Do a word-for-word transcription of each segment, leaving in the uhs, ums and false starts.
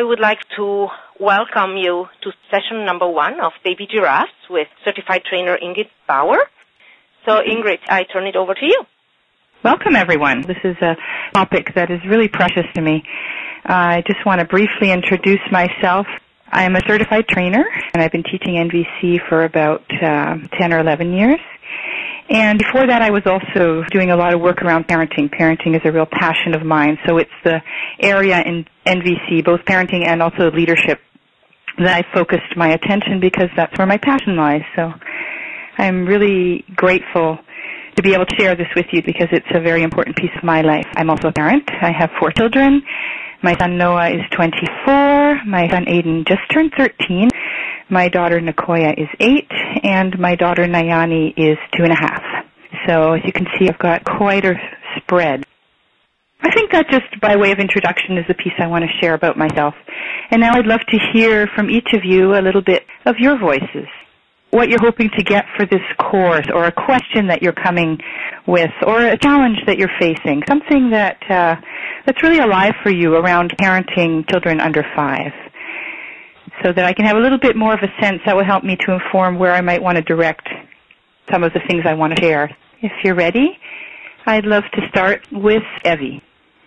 would like to welcome you to session number one of Baby Giraffes with certified trainer Ingrid Bauer. So, Ingrid, I turn it over to you. Welcome, everyone. This is a topic that is really precious to me. Uh, I just want to briefly introduce myself. I am a certified trainer, and I've been teaching N V C for about uh, ten or eleven years. And before that, I was also doing a lot of work around parenting. Parenting is a real passion of mine, so it's the area in N V C, both parenting and also leadership, that I focused my attention because that's where my passion lies. So I'm really grateful to be able to share this with you because it's a very important piece of my life. I'm also a parent. I have four children. My son Noah is twenty-four. My son Aiden just turned thirteen. My daughter Nicoya is eight. And my daughter Nayani is two and a half. So as you can see, I've got quite a spread. I think that just by way of introduction is the piece I want to share about myself. And now I'd love to hear from each of you a little bit of your voices. What you're hoping to get for this course, or a question that you're coming with, or a challenge that you're facing, something that uh, that's really alive for you around parenting children under five, so that I can have a little bit more of a sense that will help me to inform where I might want to direct some of the things I want to share. If you're ready, I'd love to start with Evie.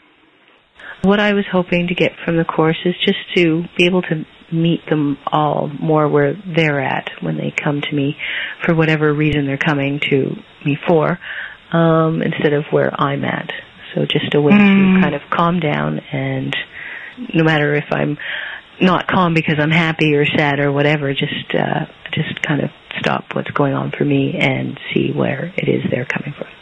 What I was hoping to get from the course is just to be able to meet them all more where they're at when they come to me for whatever reason they're coming to me for, um, instead of where I'm at. So just a way mm. to kind of calm down, and no matter if I'm not calm because I'm happy or sad or whatever, just uh, just kind of stop what's going on for me and see where it is they're coming from.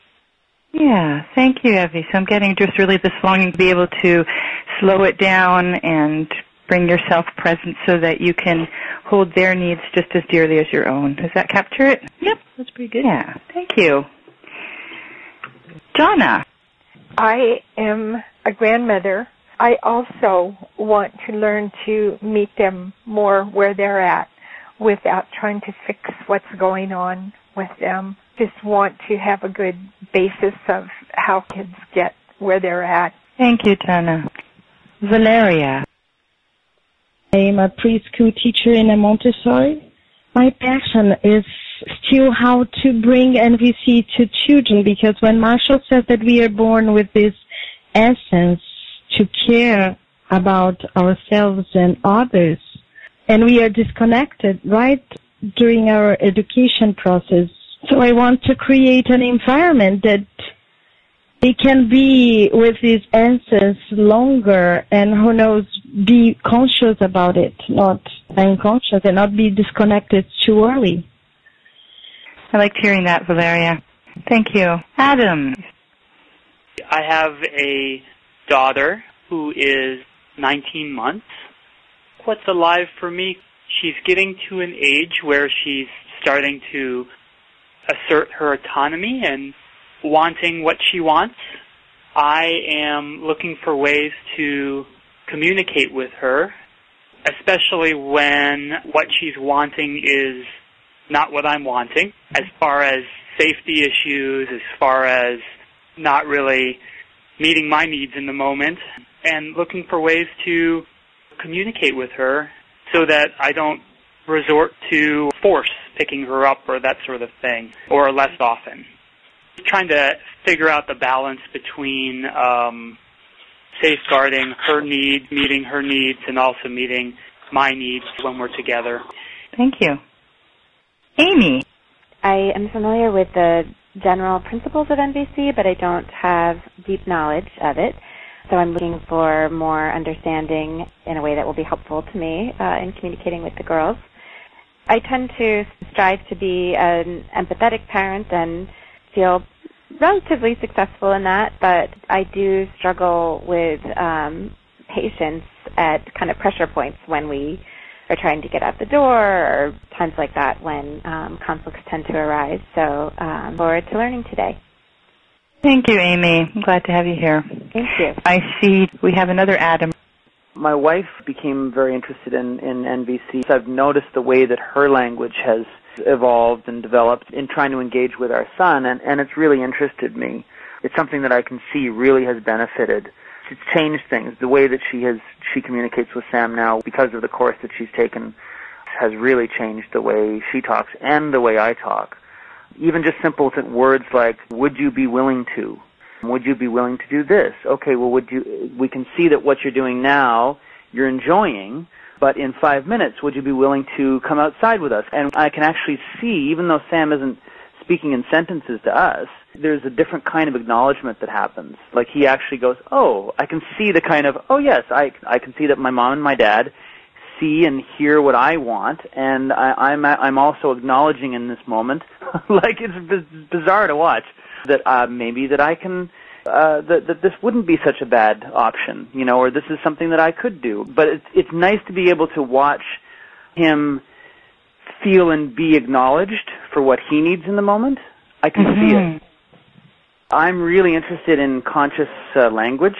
Yeah, thank you, Evie. So I'm getting just really this longing to be able to slow it down and bring yourself present so that you can hold their needs just as dearly as your own. Does that capture it? Yep, that's pretty good. Yeah, thank you. Jonna. I am a grandmother. I also want to learn to meet them more where they're at without trying to fix what's going on with them. Just want to have a good basis of how kids get where they're at. Thank you, Jonna. Valeria. I am a preschool teacher in a Montessori. My passion is still how to bring N V C to children, because when Marshall says that we are born with this essence to care about ourselves and others, and we are disconnected right during our education process. So I want to create an environment that they can be with this essence longer and, who knows, be conscious about it, not unconscious, and not be disconnected too early. I liked hearing that, Valeria. Thank you. Adam. I have a daughter who is nineteen months. What's alive for me? She's getting to an age where she's starting to assert her autonomy and wanting what she wants. I am looking for ways to communicate with her, especially when what she's wanting is not what I'm wanting, as far as safety issues, as far as not really meeting my needs in the moment, and looking for ways to communicate with her so that I don't resort to force picking her up or that sort of thing, or less often. Trying to figure out the balance between um, safeguarding her needs, meeting her needs, and also meeting my needs when we're together. Thank you. Amy. I am familiar with the general principles of N V C, but I don't have deep knowledge of it. So I'm looking for more understanding in a way that will be helpful to me uh, in communicating with the girls. I tend to strive to be an empathetic parent and feel relatively successful in that, but I do struggle with um, patience at kind of pressure points when we are trying to get out the door, or times like that when um, conflicts tend to arise. So um, forward to learning today. Thank you, Amy. I'm glad to have you here. Thank you. I see we have another Adam. My wife became very interested in, in N V C. So I've noticed the way that her language has evolved and developed in trying to engage with our son, and, and it's really interested me. It's something that I can see really has benefited it's changed things. The way that she has she communicates with Sam now, because of the course that she's taken, has really changed the way she talks and the way I talk. Even just simple words like, would you be willing to? Would you be willing to do this? Okay, well, would you? We can see that what you're doing now, you're enjoying, but in five minutes, would you be willing to come outside with us? And I can actually see, even though Sam isn't speaking in sentences to us, there's a different kind of acknowledgement that happens. Like he actually goes, oh, I can see the kind of, oh yes, I I can see that my mom and my dad see and hear what I want, and I, I'm I'm also acknowledging in this moment, like it's b- bizarre to watch, that uh, maybe that I can, uh, that, that this wouldn't be such a bad option, you know, or this is something that I could do. But it's it's nice to be able to watch him feel and be acknowledged for what he needs in the moment. I can mm-hmm. see it. I'm really interested in conscious uh, language,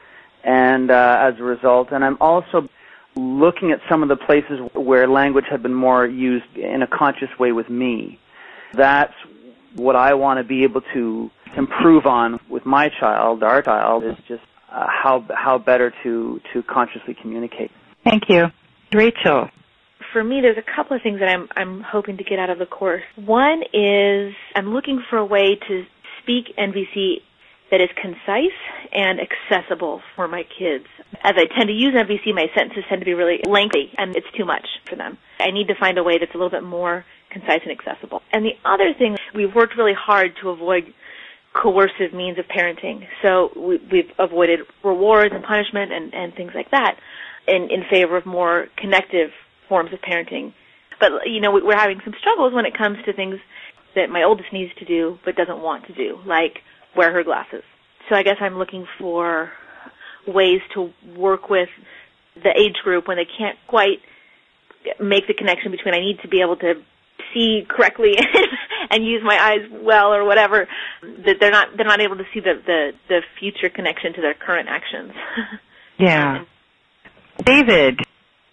and uh, as a result, and I'm also looking at some of the places where language had been more used in a conscious way with me. That's what I want to be able to improve on with my child, our child, is just uh, how how better to, to consciously communicate. Thank you. Rachel. For me, there's a couple of things that I'm I'm hoping to get out of the course. One is I'm looking for a way to speak N V C that is concise and accessible for my kids. As I tend to use N V C, my sentences tend to be really lengthy, and it's too much for them. I need to find a way that's a little bit more concise and accessible. And the other thing, we've worked really hard to avoid coercive means of parenting. So we, we've avoided rewards and punishment and, and things like that in, in favor of more connective forms of parenting. But, you know, we're having some struggles when it comes to things that my oldest needs to do but doesn't want to do, like wear her glasses. So I guess I'm looking for ways to work with the age group when they can't quite make the connection between I need to be able to see correctly and use my eyes well or whatever, that they're not they're not able to see the, the, the future connection to their current actions. Yeah. David.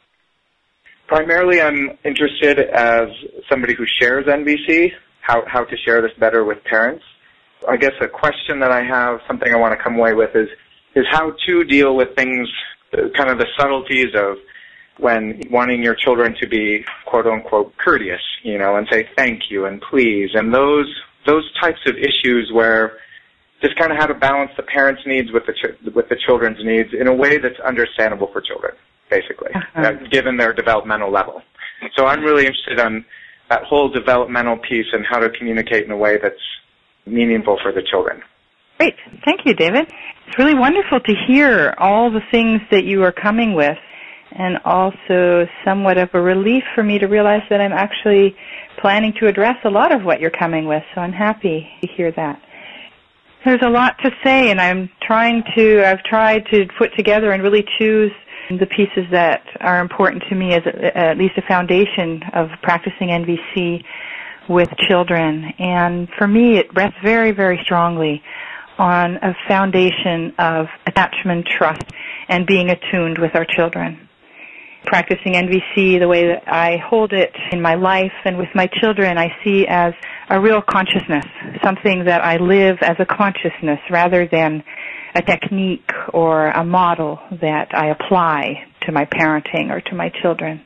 Primarily I'm interested as somebody who shares N V C, how, how to share this better with parents. I guess a question that I have, something I want to come away with is, is how to deal with things, kind of the subtleties of when wanting your children to be quote-unquote courteous, you know, and say thank you and please, and those those types of issues where just kind of how to balance the parents' needs with the ch- with the children's needs in a way that's understandable for children, basically, uh-huh. uh, given their developmental level. So I'm really interested in that whole developmental piece and how to communicate in a way that's meaningful for the children. Great. Thank you, David. It's really wonderful to hear all the things that you are coming with, and also somewhat of a relief for me to realize that I'm actually planning to address a lot of what you're coming with, so I'm happy to hear that. There's a lot to say, and I'm trying to, I've tried to put together and really choose the pieces that are important to me as a, at least a foundation of practicing N V C with children. And for me, it rests very, very strongly on a foundation of attachment, trust, and being attuned with our children. Practicing N V C the way that I hold it in my life and with my children, I see as a real consciousness, something that I live as a consciousness rather than a technique or a model that I apply to my parenting or to my children.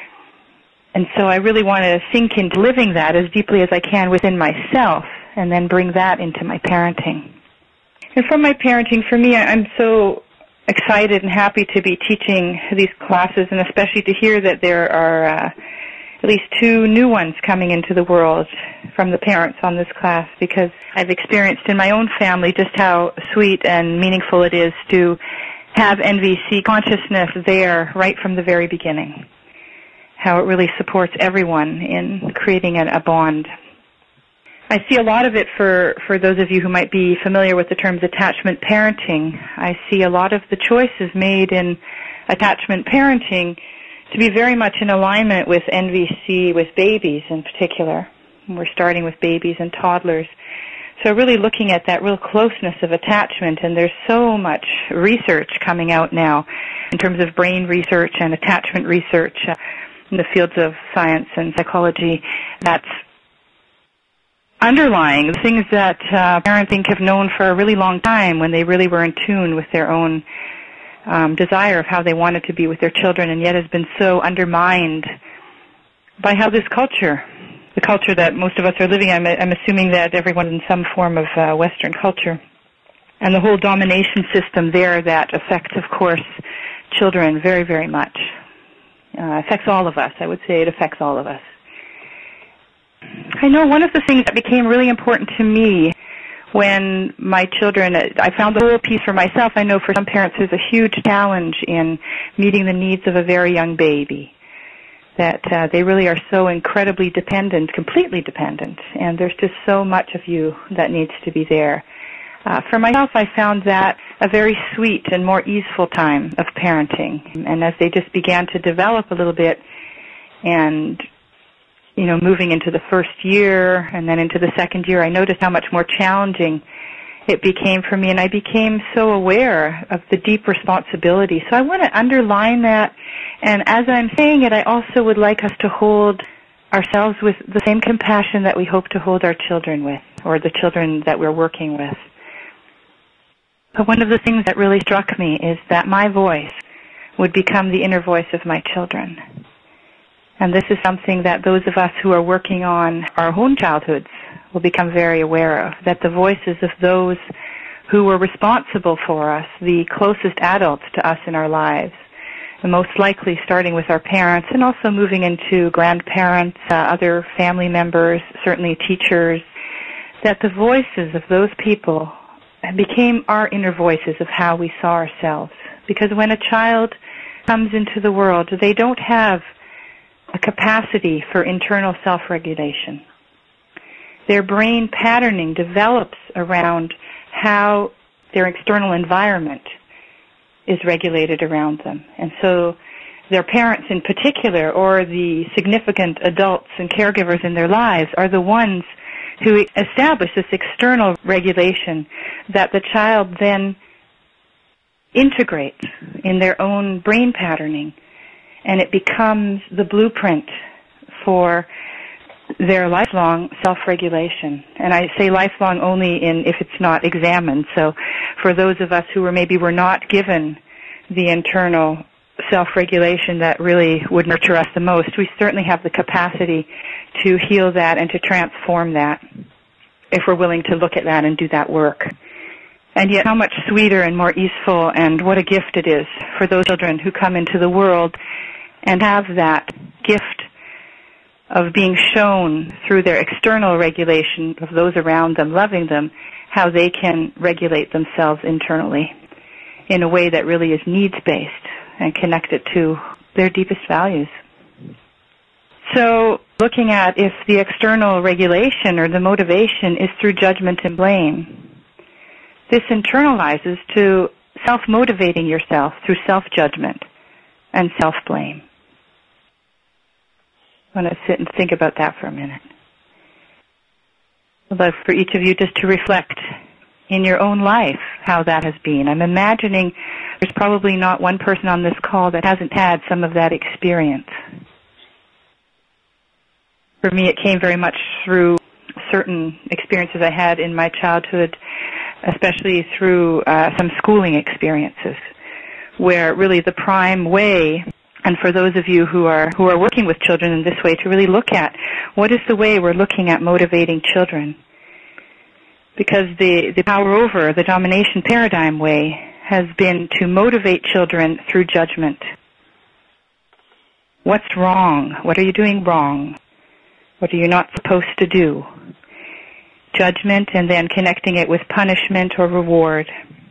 And so I really want to sink into living that as deeply as I can within myself and then bring that into my parenting. And from my parenting, for me, I'm so excited and happy to be teaching these classes, and especially to hear that there are uh, at least two new ones coming into the world from the parents on this class, because I've experienced in my own family just how sweet and meaningful it is to have N V C consciousness there right from the very beginning, how it really supports everyone in creating a, a bond. I see a lot of it for, for those of you who might be familiar with the terms attachment parenting. I see a lot of the choices made in attachment parenting to be very much in alignment with N V C, with babies in particular. We're starting with babies and toddlers. So really looking at that real closeness of attachment, and there's so much research coming out now in terms of brain research and attachment research in the fields of science and psychology that's underlying things that uh, parents think have known for a really long time when they really were in tune with their own um, desire of how they wanted to be with their children, and yet has been so undermined by how this culture, the culture that most of us are living in, I'm, I'm assuming that everyone in some form of uh, Western culture, and the whole domination system there that affects, of course, children very, very much. Uh, affects all of us. I would say it affects all of us. I know one of the things that became really important to me when my children, I found the whole piece for myself. I know for some parents there's a huge challenge in meeting the needs of a very young baby, that uh, they really are so incredibly dependent, completely dependent, and there's just so much of you that needs to be there. Uh, for myself, I found that a very sweet and more easeful time of parenting. And as they just began to develop a little bit and, you know, moving into the first year and then into the second year, I noticed how much more challenging it became for me, and I became so aware of the deep responsibility. So I want to underline that, and as I'm saying it, I also would like us to hold ourselves with the same compassion that we hope to hold our children with, or the children that we're working with. But one of the things that really struck me is that my voice would become the inner voice of my children. And this is something that those of us who are working on our own childhoods will become very aware of, that the voices of those who were responsible for us, the closest adults to us in our lives, and most likely starting with our parents and also moving into grandparents, uh, other family members, certainly teachers, that the voices of those people became our inner voices of how we saw ourselves. Because when a child comes into the world, they don't have a capacity for internal self-regulation. Their brain patterning develops around how their external environment is regulated around them. And so their parents in particular, or the significant adults and caregivers in their lives, are the ones who establish this external regulation that the child then integrates in their own brain patterning, and it becomes the blueprint for their lifelong self-regulation. And I say lifelong only in if it's not examined. So for those of us who were maybe were not given the internal self-regulation that really would nurture us the most, we certainly have the capacity to heal that and to transform that if we're willing to look at that and do that work. And yet how much sweeter and more easeful, and what a gift it is for those children who come into the world and have that gift of being shown through their external regulation of those around them, loving them, how they can regulate themselves internally in a way that really is needs-based and connected to their deepest values. So looking at if the external regulation or the motivation is through judgment and blame, this internalizes to self-motivating yourself through self-judgment and self-blame. I want to sit and think about that for a minute. I'd love for each of you just to reflect in your own life how that has been. I'm imagining there's probably not one person on this call that hasn't had some of that experience. For me, it came very much through certain experiences I had in my childhood, especially through uh, some schooling experiences, where really the prime way, and for those of you who are who are working with children in this way, to really look at what is the way we're looking at motivating children. Because the, the power over, the domination paradigm way, has been to motivate children through judgment. What's wrong? What are you doing wrong? What are you not supposed to do? Judgment, and then connecting it with punishment or reward.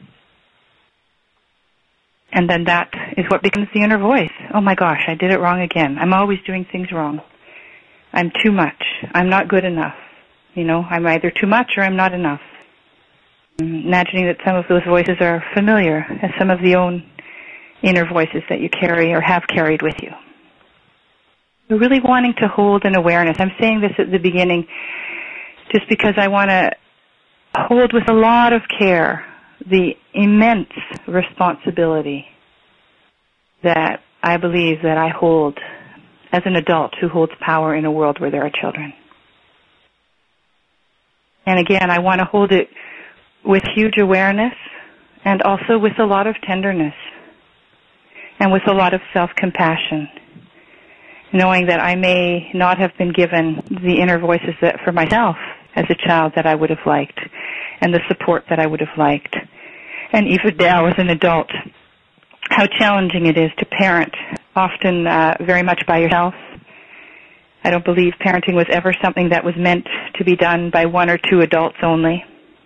And then that is what becomes the inner voice. Oh my gosh, I did it wrong again. I'm always doing things wrong. I'm too much. I'm not good enough. You know, I'm either too much or I'm not enough. Imagining that some of those voices are familiar as some of the own inner voices that you carry or have carried with you. We're really wanting to hold an awareness. I'm saying this at the beginning just because I want to hold with a lot of care the immense responsibility that I believe that I hold as an adult who holds power in a world where there are children. And again, I want to hold it with huge awareness and also with a lot of tenderness and with a lot of self-compassion, knowing that I may not have been given the inner voices that for myself as a child that I would have liked and the support that I would have liked. And even now as an adult, how challenging it is to parent, often uh, very much by yourself. I don't believe parenting was ever something that was meant to be done by one or two adults only.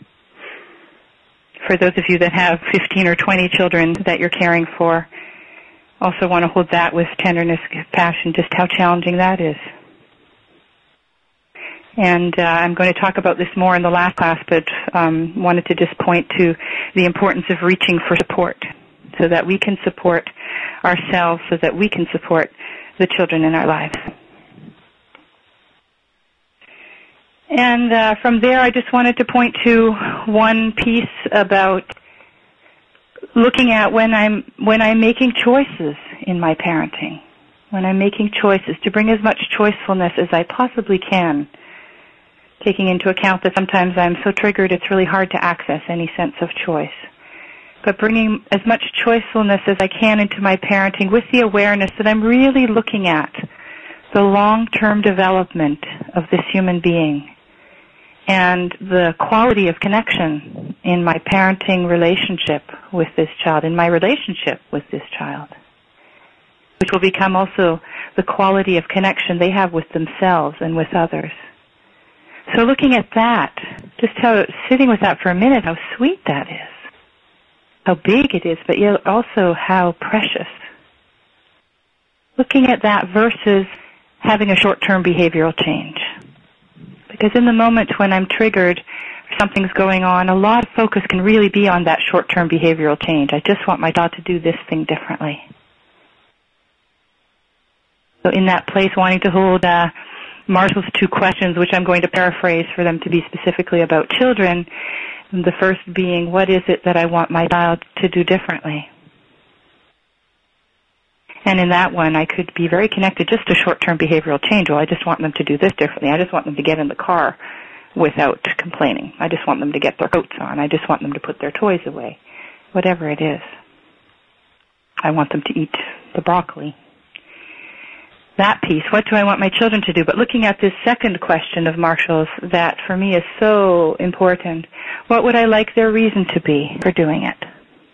For those of you that have fifteen or twenty children that you're caring for, also want to hold that with tenderness, compassion, just how challenging that is. And uh, I'm going to talk about this more in the last class, but um, wanted to just point to the importance of reaching for support so that we can support ourselves, so that we can support the children in our lives. And uh, from there, I just wanted to point to one piece about looking at when I'm when I'm making choices in my parenting, when I'm making choices to bring as much choicefulness as I possibly can, taking into account that sometimes I'm so triggered it's really hard to access any sense of choice. But bringing as much choicefulness as I can into my parenting with the awareness that I'm really looking at the long-term development of this human being and the quality of connection in my parenting relationship with this child, in my relationship with this child, which will become also the quality of connection they have with themselves and with others. So looking at that, just how, sitting with that for a minute, how sweet that is, how big it is, but yet also how precious. Looking at that versus having a short-term behavioral change. Because in the moment when I'm triggered, something's going on, a lot of focus can really be on that short-term behavioral change. I just want my child to do this thing differently. So in that place, wanting to hold uh, Marshall's two questions, which I'm going to paraphrase for them to be specifically about children, the first being, what is it that I want my child to do differently? And in that one, I could be very connected just to short-term behavioral change. Well, I just want them to do this differently. I just want them to get in the car without complaining. I just want them to get their coats on. I just want them to put their toys away. Whatever it is. I want them to eat the broccoli. That piece, what do I want my children to do? But looking at this second question of Marshall's that for me is so important, what would I like their reason to be for doing it?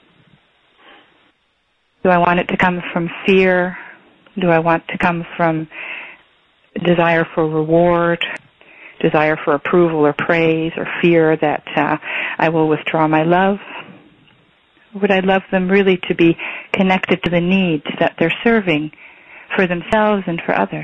Do I want it to come from fear? Do I want to come from desire for reward, desire for approval or praise, or fear that uh, I will withdraw my love? Or would I love them really to be connected to the needs that they're serving for themselves and for others?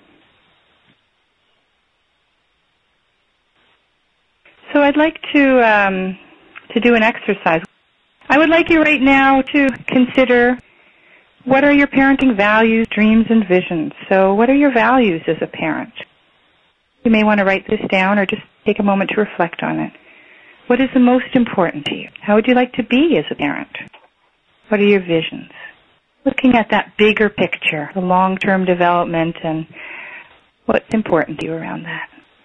So I'd like to um, to do an exercise. I would like you right now to consider what are your parenting values, dreams, and visions. So what are your values as a parent? You may want to write this down or just take a moment to reflect on it. What is the most important to you? How would you like to be as a parent? What are your visions? Looking at that bigger picture, the long-term development, and what's important to you around that.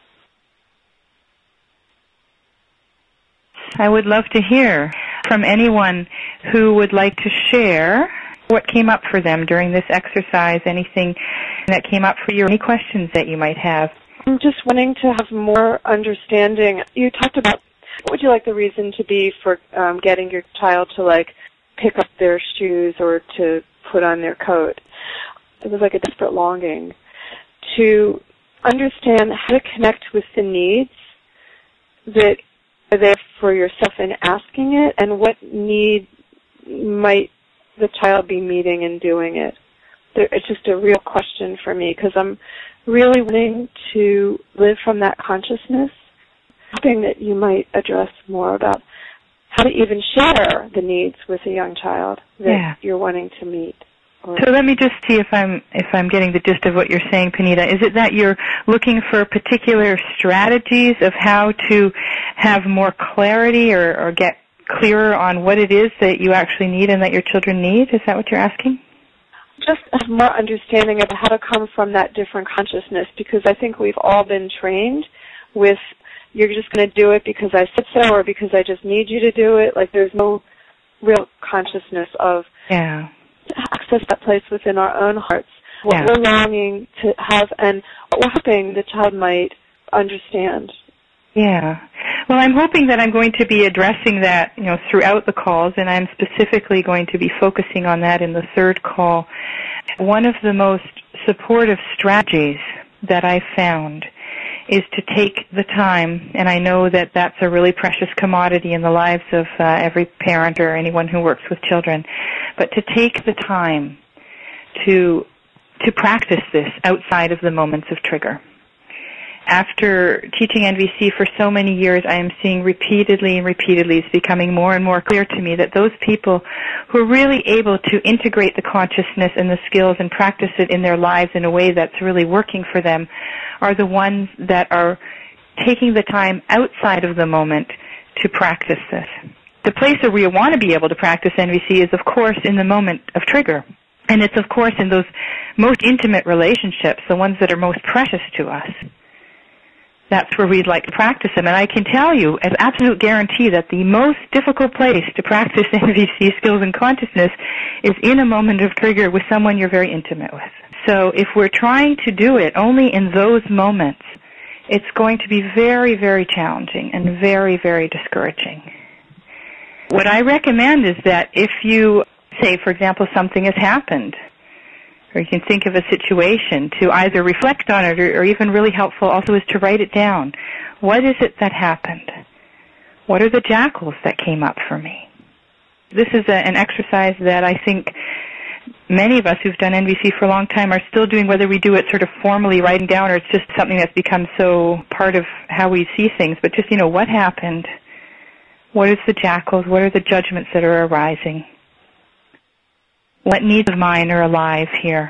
I would love to hear from anyone who would like to share what came up for them during this exercise, anything that came up for you, any questions that you might have. I'm just wanting to have more understanding. You talked about what would you like the reason to be for um, getting your child to, like, pick up their shoes or to put on their coat. It was like a desperate longing to understand how to connect with the needs that are there for yourself in asking it, and what need might the child be meeting in doing it. It's just a real question for me, because I'm really wanting to live from that consciousness, hoping that you might address more about how to even share the needs with a young child that yeah. you're wanting to meet. Or so let me just see if I'm if I'm getting the gist of what you're saying, Panita. Is it that you're looking for particular strategies of how to have more clarity or, or get clearer on what it is that you actually need and that your children need? Is that what you're asking? Just have more understanding of how to come from that different consciousness, because I think we've all been trained with you're just going to do it because I said so or because I just need you to do it. Like there's no real consciousness of yeah. access that place within our own hearts. What Yeah. we're longing to have and what we're hoping the child might understand. Yeah. Well, I'm hoping that I'm going to be addressing that, you know, throughout the calls, and I'm specifically going to be focusing on that in the third call. One of the most supportive strategies that I found is to take the time, and I know that that's a really precious commodity in the lives of uh, every parent or anyone who works with children, but to take the time to to practice this outside of the moments of trigger. After teaching N V C for so many years, I am seeing repeatedly and repeatedly, it's becoming more and more clear to me that those people who are really able to integrate the consciousness and the skills and practice it in their lives in a way that's really working for them are the ones that are taking the time outside of the moment to practice this. The place where we want to be able to practice N V C is, of course, in the moment of trigger. And it's, of course, in those most intimate relationships, the ones that are most precious to us. That's where we'd like to practice them. And I can tell you, as absolute guarantee, that the most difficult place to practice N V C skills and consciousness is in a moment of trigger with someone you're very intimate with. So if we're trying to do it only in those moments, it's going to be very, very challenging and very, very discouraging. What I recommend is that if you say, for example, something has happened, or you can think of a situation, to either reflect on it or, or even really helpful also is to write it down. What is it that happened? What are the jackals that came up for me? This is a, an exercise that I think many of us who've done N V C for a long time are still doing, whether we do it sort of formally writing down or it's just something that's become so part of how we see things. But just, you know, what happened? What is the jackals? What are the judgments that are arising? What needs of mine are alive here?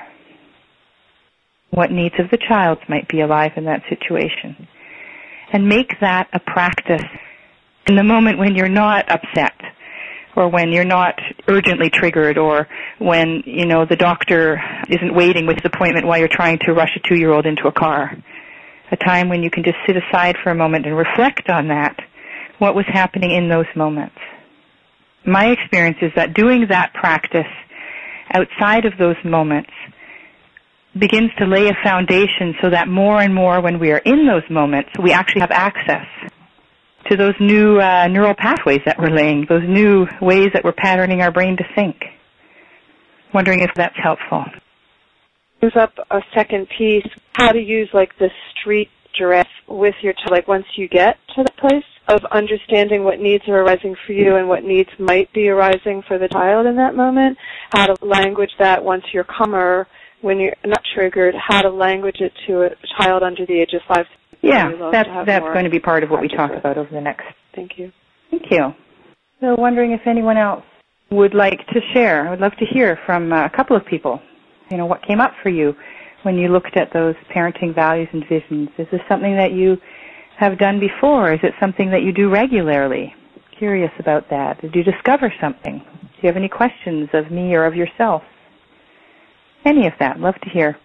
What needs of the child's might be alive in that situation? And make that a practice in the moment when you're not upset, or when you're not urgently triggered, or when, you know, the doctor isn't waiting with his appointment while you're trying to rush a two-year-old into a car. A time when you can just sit aside for a moment and reflect on that, what was happening in those moments. My experience is that doing that practice outside of those moments begins to lay a foundation so that more and more when we are in those moments, we actually have access to those new uh, neural pathways that we're laying, those new ways that we're patterning our brain to think. Wondering if that's helpful. Brings up a second piece, how to use like the street giraffe with your child, like once you get to the place of understanding what needs are arising for you and what needs might be arising for the child in that moment, how to language that once you're calmer, when you're not triggered, how to language it to a child under the age of five. Yeah, that's that's going to be part of what we talk about over the next. Thank you. Thank you. So wondering if anyone else would like to share. I would love to hear from uh, a couple of people. You know, what came up for you when you looked at those parenting values and visions? Is this something that you have done before? Is it something that you do regularly? Curious about that. Did you discover something? Do you have any questions of me or of yourself? Any of that. Love to hear.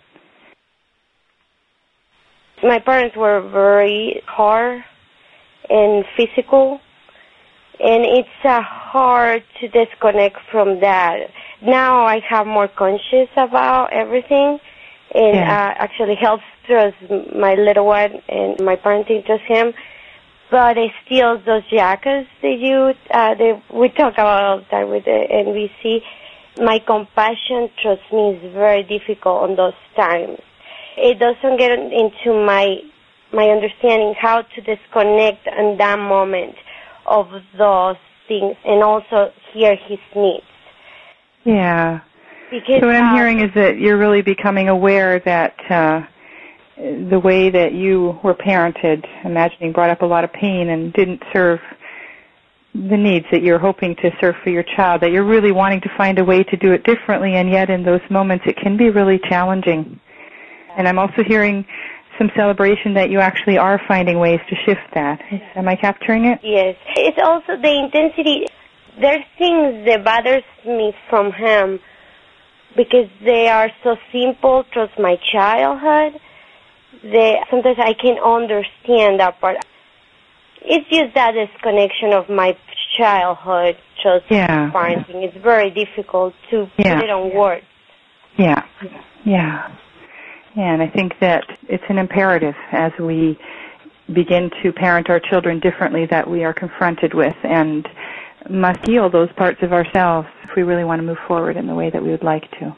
My parents were very hard and physical, and it's uh, hard to disconnect from that. Now I have more conscious about everything, and yeah. uh, actually helps trust my little one and my parenting trust him. But it's still those jackals that you uh, that we talk about all the time with the N V C. My compassion, trust me, is very difficult on those times. It doesn't get into my my understanding how to disconnect in that moment of those things and also hear his needs. Yeah. Because, so what I'm uh, hearing is that you're really becoming aware that uh, the way that you were parented, imagining, brought up a lot of pain and didn't serve the needs that you're hoping to serve for your child, that you're really wanting to find a way to do it differently, and yet in those moments it can be really challenging. And I'm also hearing some celebration that you actually are finding ways to shift that. Am I capturing it? Yes. It's also the intensity. There's things that bothers me from him because they are so simple towards my childhood that sometimes I can understand that part. it's just that disconnection of my childhood, just yeah. parenting. It's very difficult to yeah. put it on words. Yeah, yeah. Yeah, and I think that it's an imperative as we begin to parent our children differently that we are confronted with and must heal those parts of ourselves if we really want to move forward in the way that we would like to.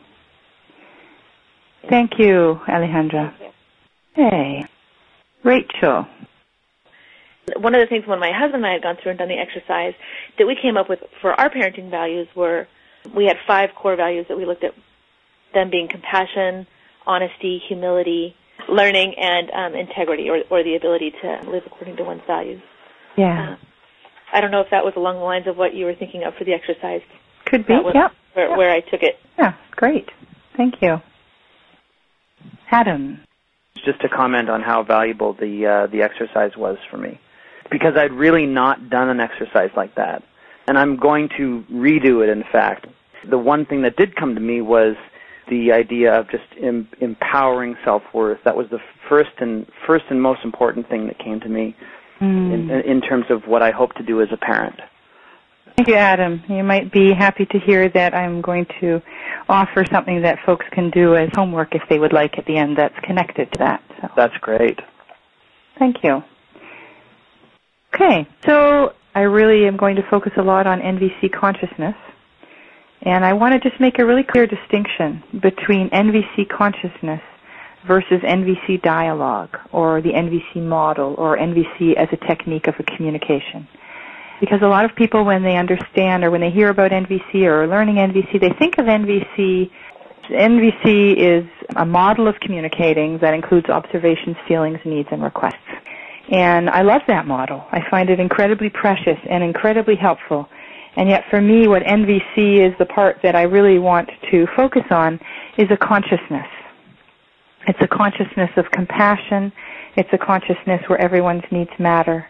Thank you, Alejandra. Thank you. Hey, Rachel. One of the things when my husband and I had gone through and done the exercise that we came up with for our parenting values were we had five core values that we looked at, them being compassion, honesty, humility, learning, and um, integrity, or, or the ability to live according to one's values. Yeah. Uh, I don't know if that was along the lines of what you were thinking of for the exercise. Could be, that was yep. Where, yep. where I took it. Yeah, great. Thank you. Adam. Just to comment on how valuable the uh, the exercise was for me, because I'd really not done an exercise like that, and I'm going to redo it. In fact, the one thing that did come to me was the idea of just em- empowering self-worth. That was the first and first and most important thing that came to me mm. in, in terms of what I hope to do as a parent. Thank you, Adam. You might be happy to hear that I'm going to offer something that folks can do as homework if they would like at the end that's connected to that. So. That's great. Thank you. Okay, so I really am going to focus a lot on N V C consciousness. And I want to just make a really clear distinction between N V C consciousness versus N V C dialogue or the N V C model or N V C as a technique of a communication. Because a lot of people, when they understand or when they hear about N V C or are learning N V C, they think of N V C. N V C is a model of communicating that includes observations, feelings, needs, and requests. And I love that model. I find it incredibly precious and incredibly helpful. And yet for me, what N V C is the part that I really want to focus on is a consciousness. It's a consciousness of compassion. It's a consciousness where everyone's needs matter.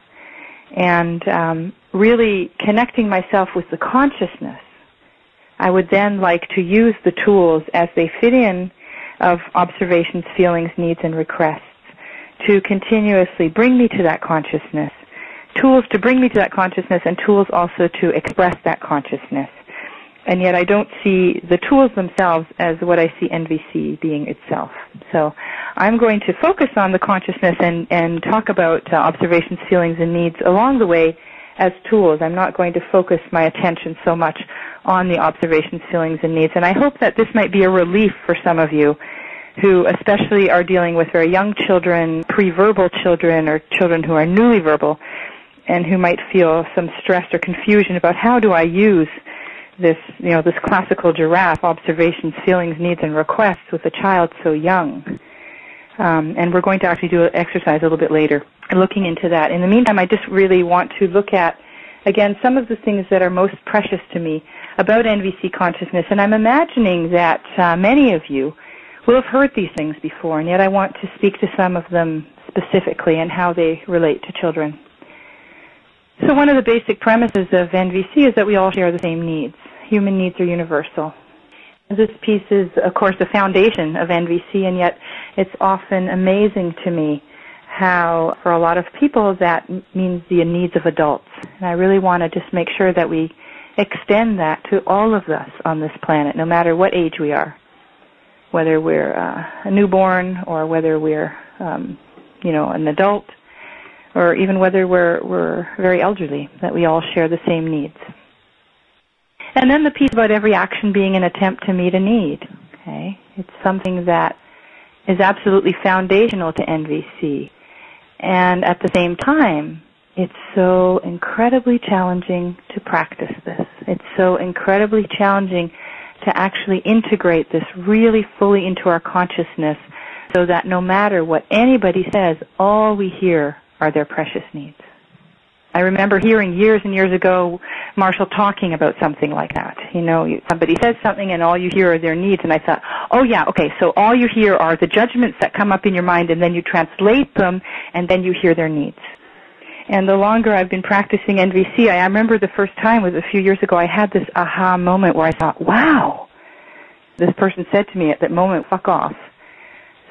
And um, really connecting myself with the consciousness, I would then like to use the tools as they fit in of observations, feelings, needs, and requests to continuously bring me to that consciousness. Tools to bring me to that consciousness and tools also to express that consciousness. And yet I don't see the tools themselves as what I see N V C being itself. So I'm going to focus on the consciousness and, and talk about uh, observations, feelings, and needs along the way as tools. I'm not going to focus my attention so much on the observations, feelings, and needs. And I hope that this might be a relief for some of you who especially are dealing with very young children, pre-verbal children, or children who are newly verbal, and who might feel some stress or confusion about how do I use this, you know, this classical giraffe, observations, feelings, needs, and requests with a child so young. Um, and we're going to actually do an exercise a little bit later looking into that. In the meantime, I just really want to look at, again, some of the things that are most precious to me about N V C consciousness. And I'm imagining that uh, many of you will have heard these things before, and yet I want to speak to some of them specifically and how they relate to children. So one of the basic premises of N V C is that we all share the same needs. Human needs are universal. This piece is, of course, the foundation of N V C, and yet it's often amazing to me how, for a lot of people, that means the needs of adults. And I really want to just make sure that we extend that to all of us on this planet, no matter what age we are, whether we're uh, a newborn or whether we're, um, you know, an adult, or even whether we're, we're very elderly, that we all share the same needs. And then the piece about every action being an attempt to meet a need. Okay, it's something that is absolutely foundational to N V C. And at the same time, it's so incredibly challenging to practice this. It's so incredibly challenging to actually integrate this really fully into our consciousness so that no matter what anybody says, all we hear are their precious needs. I remember hearing years and years ago Marshall talking about something like that. You know, somebody says something and all you hear are their needs, and I thought, oh yeah, okay, so all you hear are the judgments that come up in your mind, and then you translate them, and then you hear their needs. And the longer I've been practicing N V C, I remember the first time was a few years ago, I had this aha moment where I thought, wow, this person said to me at that moment, fuck off.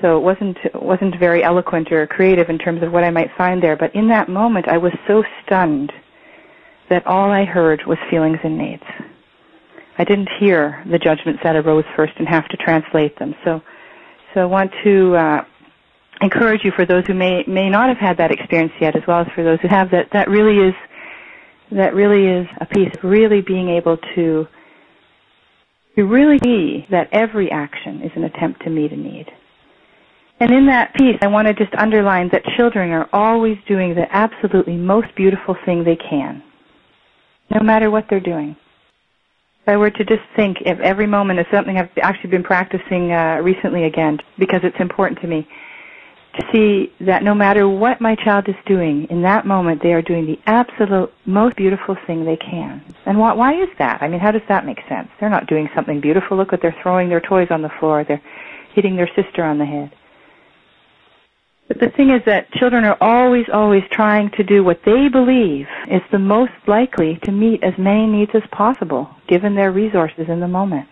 So it wasn't it wasn't very eloquent or creative in terms of what I might find there. But in that moment, I was so stunned that all I heard was feelings and needs. I didn't hear the judgments that arose first and have to translate them. So, so I want to uh, encourage you, for those who may may not have had that experience yet, as well as for those who have, that that really is that really is a piece of really being able to to really see that every action is an attempt to meet a need. And in that piece, I want to just underline that children are always doing the absolutely most beautiful thing they can, no matter what they're doing. If I were to just think if every moment is something I've actually been practicing uh, recently again, because it's important to me, to see that no matter what my child is doing, in that moment they are doing the absolute most beautiful thing they can. And why, why is that? I mean, how does that make sense? They're not doing something beautiful. Look what they're throwing their toys on the floor. They're hitting their sister on the head. But the thing is that children are always, always trying to do what they believe is the most likely to meet as many needs as possible, given their resources in the moment.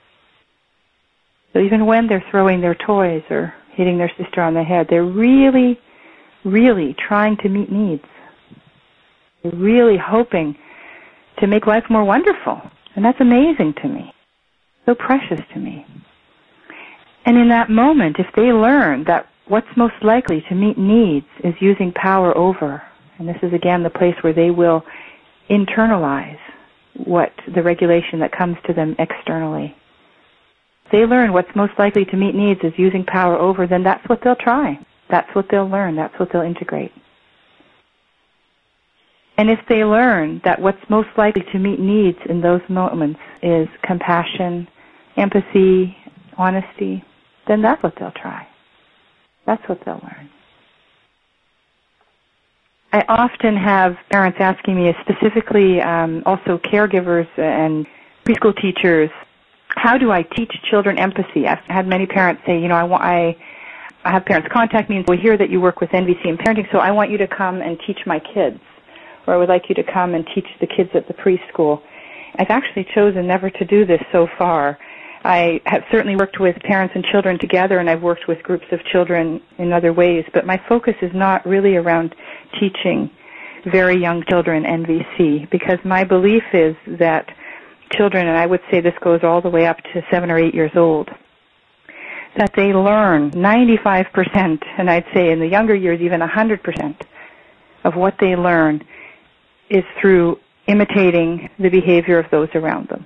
So even when they're throwing their toys or hitting their sister on the head, they're really, really trying to meet needs. They're really hoping to make life more wonderful. And that's amazing to me, so precious to me. And in that moment, if they learn that what's most likely to meet needs is using power over, and this is again the place where they will internalize what the regulation that comes to them externally. If they learn what's most likely to meet needs is using power over, then that's what they'll try. That's what they'll learn. That's what they'll integrate. And if they learn that what's most likely to meet needs in those moments is compassion, empathy, honesty, then that's what they'll try. That's what they'll learn. I often have parents asking me, specifically um, also caregivers and preschool teachers, how do I teach children empathy? I've had many parents say, you know, I, want, I, I have parents contact me and say, we hear that you work with N V C in parenting, so I want you to come and teach my kids, or I would like you to come and teach the kids at the preschool. I've actually chosen never to do this so far. I have certainly worked with parents and children together, and I've worked with groups of children in other ways, but my focus is not really around teaching very young children N V C, because my belief is that children, and I would say this goes all the way up to seven or eight years old, that they learn ninety-five percent, and I'd say in the younger years even one hundred percent of what they learn is through imitating the behavior of those around them.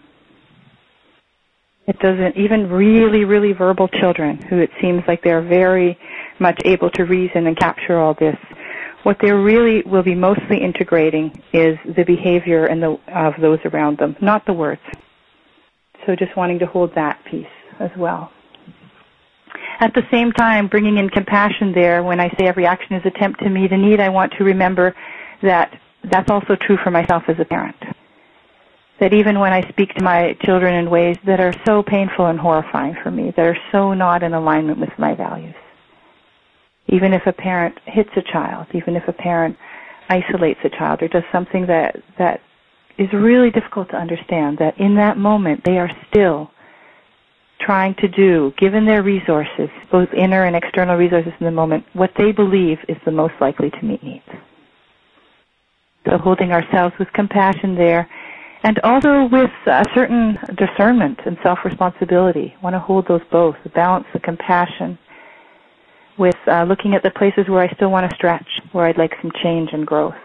It doesn't, even really, really verbal children who it seems like they're very much able to reason and capture all this, what they really will be mostly integrating is the behavior and the, of those around them, not the words. So just wanting to hold that piece as well. At the same time, bringing in compassion there, when I say every action is an attempt to meet a need, I want to remember that that's also true for myself as a parent. That even when I speak to my children in ways that are so painful and horrifying for me, that are so not in alignment with my values, even if a parent hits a child, even if a parent isolates a child or does something that, that is really difficult to understand, that in that moment they are still trying to do, given their resources, both inner and external resources in the moment, what they believe is the most likely to meet needs. So holding ourselves with compassion there, and also with a certain discernment and self-responsibility. I want to hold those both, balance the compassion with uh, looking at the places where I still want to stretch, where I'd like some change and growth.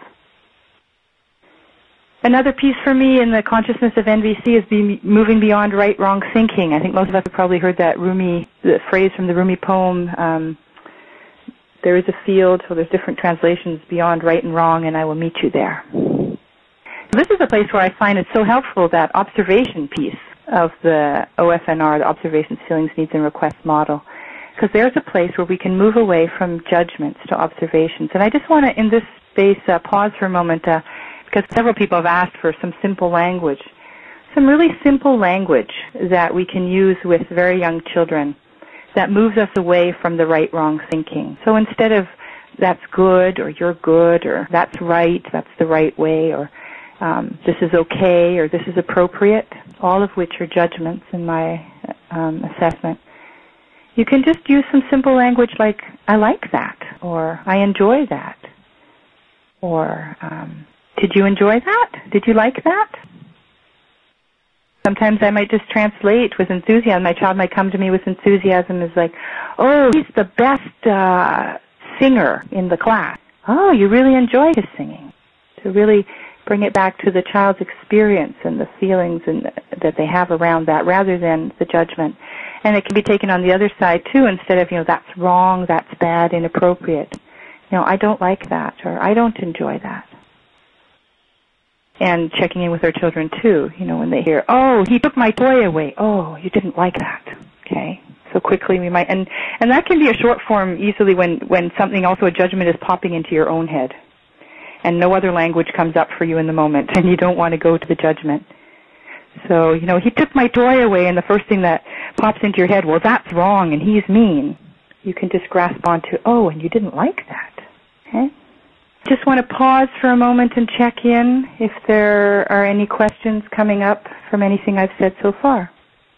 Another piece for me in the consciousness of N V C is be moving beyond right-wrong thinking. I think most of us have probably heard that Rumi, the phrase from the Rumi poem, um, there is a field, so there's different translations, beyond right and wrong, and I will meet you there. This is a place where I find it so helpful, that observation piece of the O F N R, the Observations, Feelings, Needs, and Requests model, because there's a place where we can move away from judgments to observations. And I just want to, in this space, uh, pause for a moment, uh, because several people have asked for some simple language, some really simple language that we can use with very young children that moves us away from the right-wrong thinking. So instead of that's good, or you're good, or that's right, that's the right way, or Um, this is okay, or this is appropriate, all of which are judgments in my um, assessment. You can just use some simple language like, I like that, or I enjoy that, or um, did you enjoy that? Did you like that? Sometimes I might just translate with enthusiasm. My child might come to me with enthusiasm as like, oh, he's the best uh, singer in the class. Oh, you really enjoy his singing. To really bring it back to the child's experience and the feelings and that they have around that rather than the judgment. And it can be taken on the other side, too, instead of, you know, that's wrong, that's bad, inappropriate. You know, I don't like that, or I don't enjoy that. And checking in with our children, too, you know, when they hear, oh, he took my toy away. Oh, you didn't like that. Okay. So quickly we might, and, and that can be a short form easily when, when something, also a judgment is popping into your own head. And no other language comes up for you in the moment, and you don't want to go to the judgment. So, you know, he took my toy away, and the first thing that pops into your head, well, that's wrong, and he's mean. You can just grasp onto, oh, and you didn't like that. Okay? Just want to pause for a moment and check in if there are any questions coming up from anything I've said so far.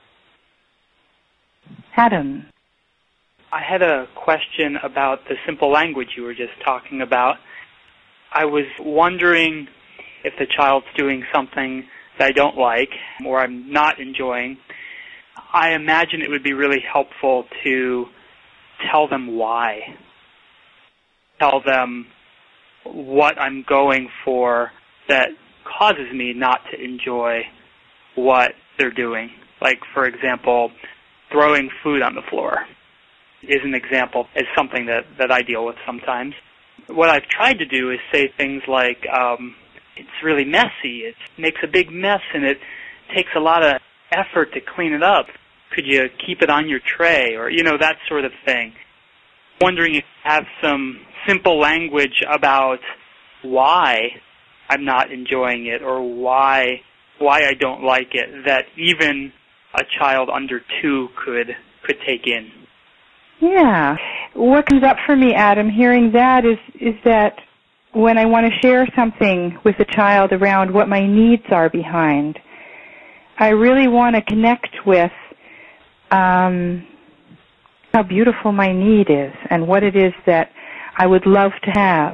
Adam. I had a question about the simple language you were just talking about. I was wondering if the child's doing something that I don't like or I'm not enjoying. I imagine it would be really helpful to tell them why. Tell them what I'm going for that causes me not to enjoy what they're doing. Like, for example, throwing food on the floor is an example, is something that, that I deal with sometimes. What I've tried to do is say things like, um, it's really messy, it makes a big mess, and it takes a lot of effort to clean it up. Could you keep it on your tray? Or, you know, that sort of thing. Wondering if you have some simple language about why I'm not enjoying it or why why I don't like it that even a child under two could could take in. Yeah. What comes up for me, Adam, hearing that is is that when I want to share something with a child around what my needs are behind, I really want to connect with um, how beautiful my need is and what it is that I would love to have.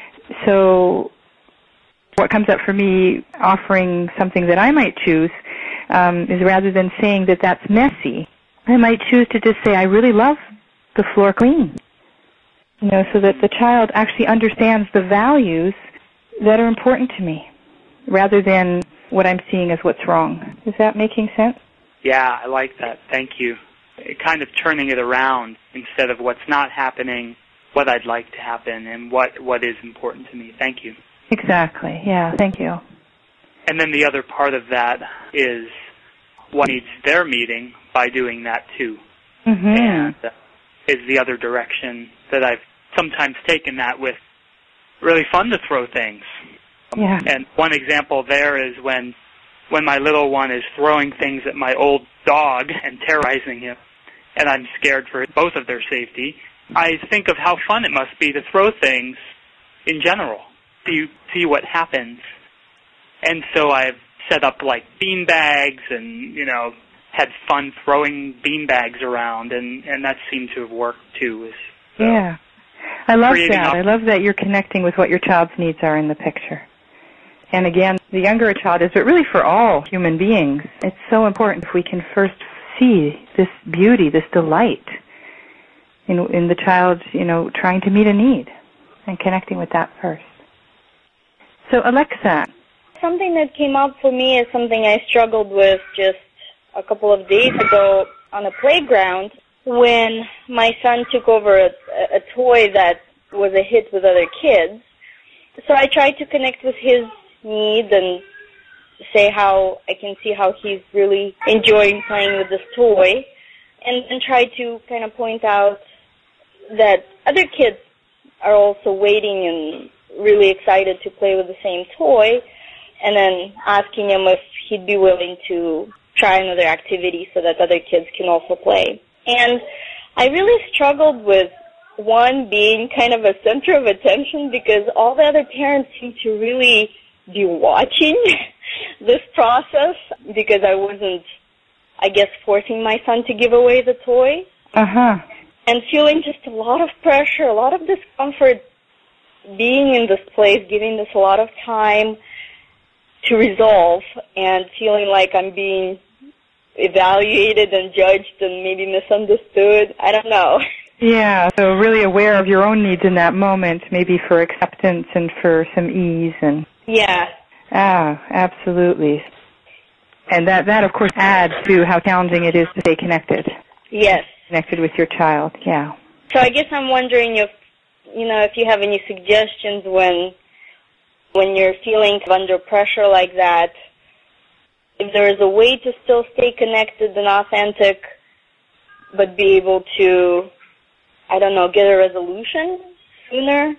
So what comes up for me offering something that I might choose um, is rather than saying that that's messy, I might choose to just say, I really love the floor clean. You know, so that the child actually understands the values that are important to me rather than what I'm seeing as what's wrong. Is that making sense? Yeah, I like that. Thank you. Kind of turning it around instead of what's not happening, what I'd like to happen, and what, what is important to me. Thank you. Exactly. Yeah, thank you. And then the other part of that is what needs their meeting by doing that too. Mm-hmm. And uh, is the other direction that I've sometimes taken that with really fun to throw things. Yeah. And one example there is when when my little one is throwing things at my old dog and terrorizing him, and I'm scared for both of their safety, I think of how fun it must be to throw things in general, see, see what happens. And so I've set up like bean bags and, you know, had fun throwing bean bags around, and, and that seemed to have worked too. So yeah. I love that. Up- I love that you're connecting with what your child's needs are in the picture. And again, the younger a child is, but really for all human beings, it's so important if we can first see this beauty, this delight in, in the child, you know, trying to meet a need and connecting with that first. So, Alexa. Something that came up for me is something I struggled with just a couple of days ago on a playground when my son took over a, a toy that was a hit with other kids. So I tried to connect with his needs and say how I can see how he's really enjoying playing with this toy, and, and try to kind of point out that other kids are also waiting and really excited to play with the same toy, and then asking him if he'd be willing to try another activity so that other kids can also play. And I really struggled with one being kind of a center of attention because all the other parents seem to really be watching this process because I wasn't, I guess, forcing my son to give away the toy. Uh-huh. And feeling just a lot of pressure, a lot of discomfort being in this place, giving this a lot of time to resolve, and feeling like I'm being evaluated and judged and maybe misunderstood. I don't know. Yeah, so really aware of your own needs in that moment, maybe for acceptance and for some ease. And yeah. Ah, absolutely. And that, that of course, adds to how challenging it is to stay connected. Yes. Connected with your child, yeah. So I guess I'm wondering if, you know, if you have any suggestions when when you're feeling under pressure like that, if there is a way to still stay connected and authentic, but be able to, I don't know, get a resolution sooner?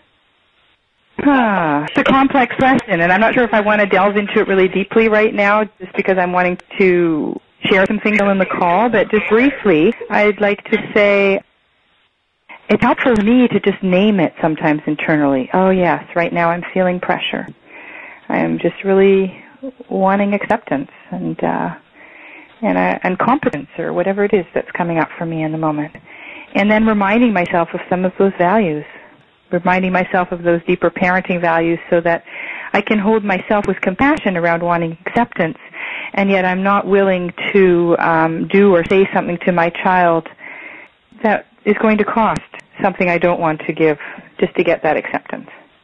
Huh. It's a complex question, and I'm not sure if I want to delve into it really deeply right now, just because I'm wanting to share some things on the call, but just briefly, I'd like to say it's helpful for me to just name it sometimes internally. Oh, yes, right now I'm feeling pressure. I'm just really wanting acceptance and uh, and uh, and competence, or whatever it is that's coming up for me in the moment. And then reminding myself of some of those values, reminding myself of those deeper parenting values so that I can hold myself with compassion around wanting acceptance, and yet I'm not willing to um, do or say something to my child that is going to cost something I don't want to give just to get that acceptance.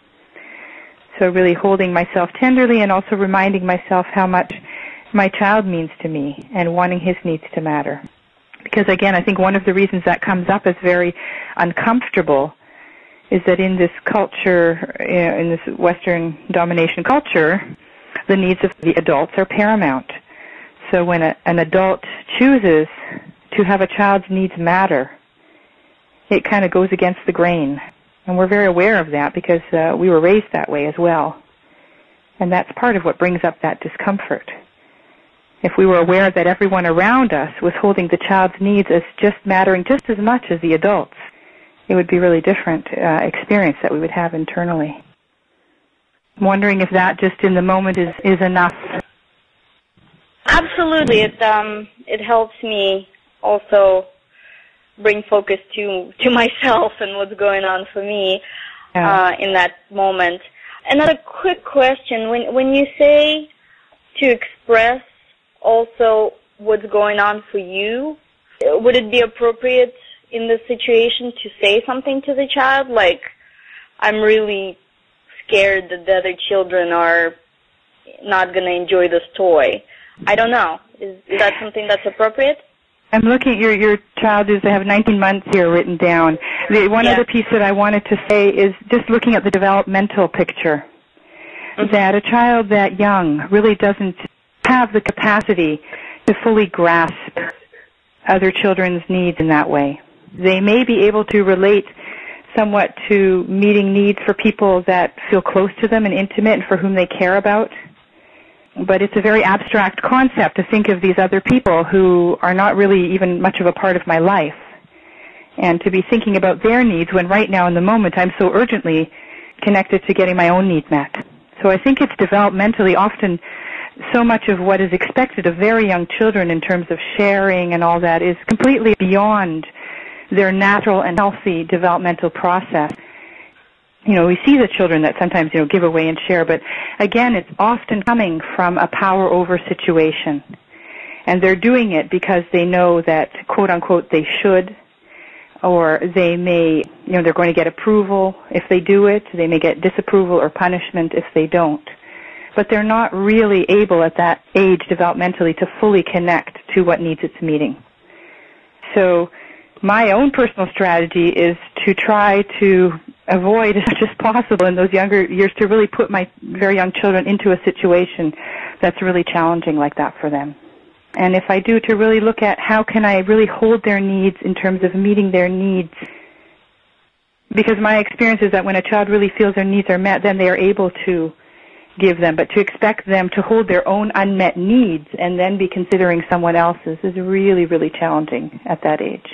So really holding myself tenderly and also reminding myself how much my child means to me and wanting his needs to matter. Because again, I think one of the reasons that comes up as very uncomfortable is that in this culture, in this Western domination culture, the needs of the adults are paramount. So when a, an adult chooses to have a child's needs matter, it kind of goes against the grain. And we're very aware of that because uh, we were raised that way as well. And that's part of what brings up that discomfort. If we were aware that everyone around us was holding the child's needs as just mattering just as much as the adults, it would be a really different uh, experience that we would have internally. I'm wondering if that just in the moment is, is enough. Absolutely. It, um, it helps me also bring focus to to myself and what's going on for me yeah. uh, in that moment. Another quick question: when when you say to express also what's going on for you, would it be appropriate in this situation to say something to the child, like, "I'm really scared that the other children are not going to enjoy this toy"? I don't know. Is, is that something that's appropriate? I'm looking at your, your child is, I have nineteen months here written down. The one yeah. other piece that I wanted to say is just looking at the developmental picture, mm-hmm. that a child that young really doesn't have the capacity to fully grasp other children's needs in that way. They may be able to relate somewhat to meeting needs for people that feel close to them and intimate and for whom they care about. But it's a very abstract concept to think of these other people who are not really even much of a part of my life, and to be thinking about their needs when right now in the moment I'm so urgently connected to getting my own needs met. So I think it's developmentally often so much of what is expected of very young children in terms of sharing and all that is completely beyond their natural and healthy developmental process. You know, we see the children that sometimes, you know, give away and share, but again, it's often coming from a power over situation. And they're doing it because they know that, quote unquote, they should, or they may, you know, they're going to get approval if they do it. They may get disapproval or punishment if they don't. But they're not really able at that age developmentally to fully connect to what needs it's meeting. So my own personal strategy is to try to avoid as much as possible in those younger years to really put my very young children into a situation that's really challenging like that for them. And if I do, to really look at how can I really hold their needs in terms of meeting their needs. Because my experience is that when a child really feels their needs are met, then they are able to give them. But to expect them to hold their own unmet needs and then be considering someone else's is really, really challenging at that age.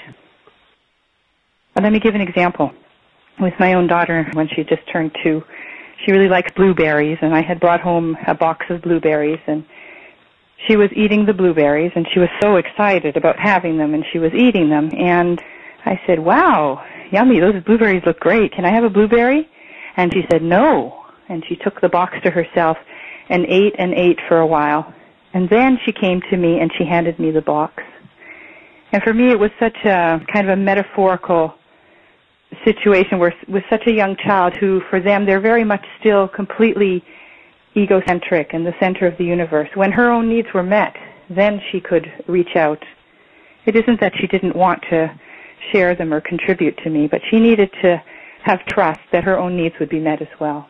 But let me give an example. With my own daughter, when she just turned two, she really likes blueberries, and I had brought home a box of blueberries, and she was eating the blueberries, and she was so excited about having them, and she was eating them, and I said, wow, yummy, those blueberries look great. Can I have a blueberry? And she said, no. And she took the box to herself and ate and ate for a while. And then she came to me and she handed me the box. And for me, it was such a kind of a metaphorical situation where with such a young child who, for them, they're very much still completely egocentric and the center of the universe. When her own needs were met, then she could reach out. It isn't that she didn't want to share them or contribute to me, but she needed to have trust that her own needs would be met as well.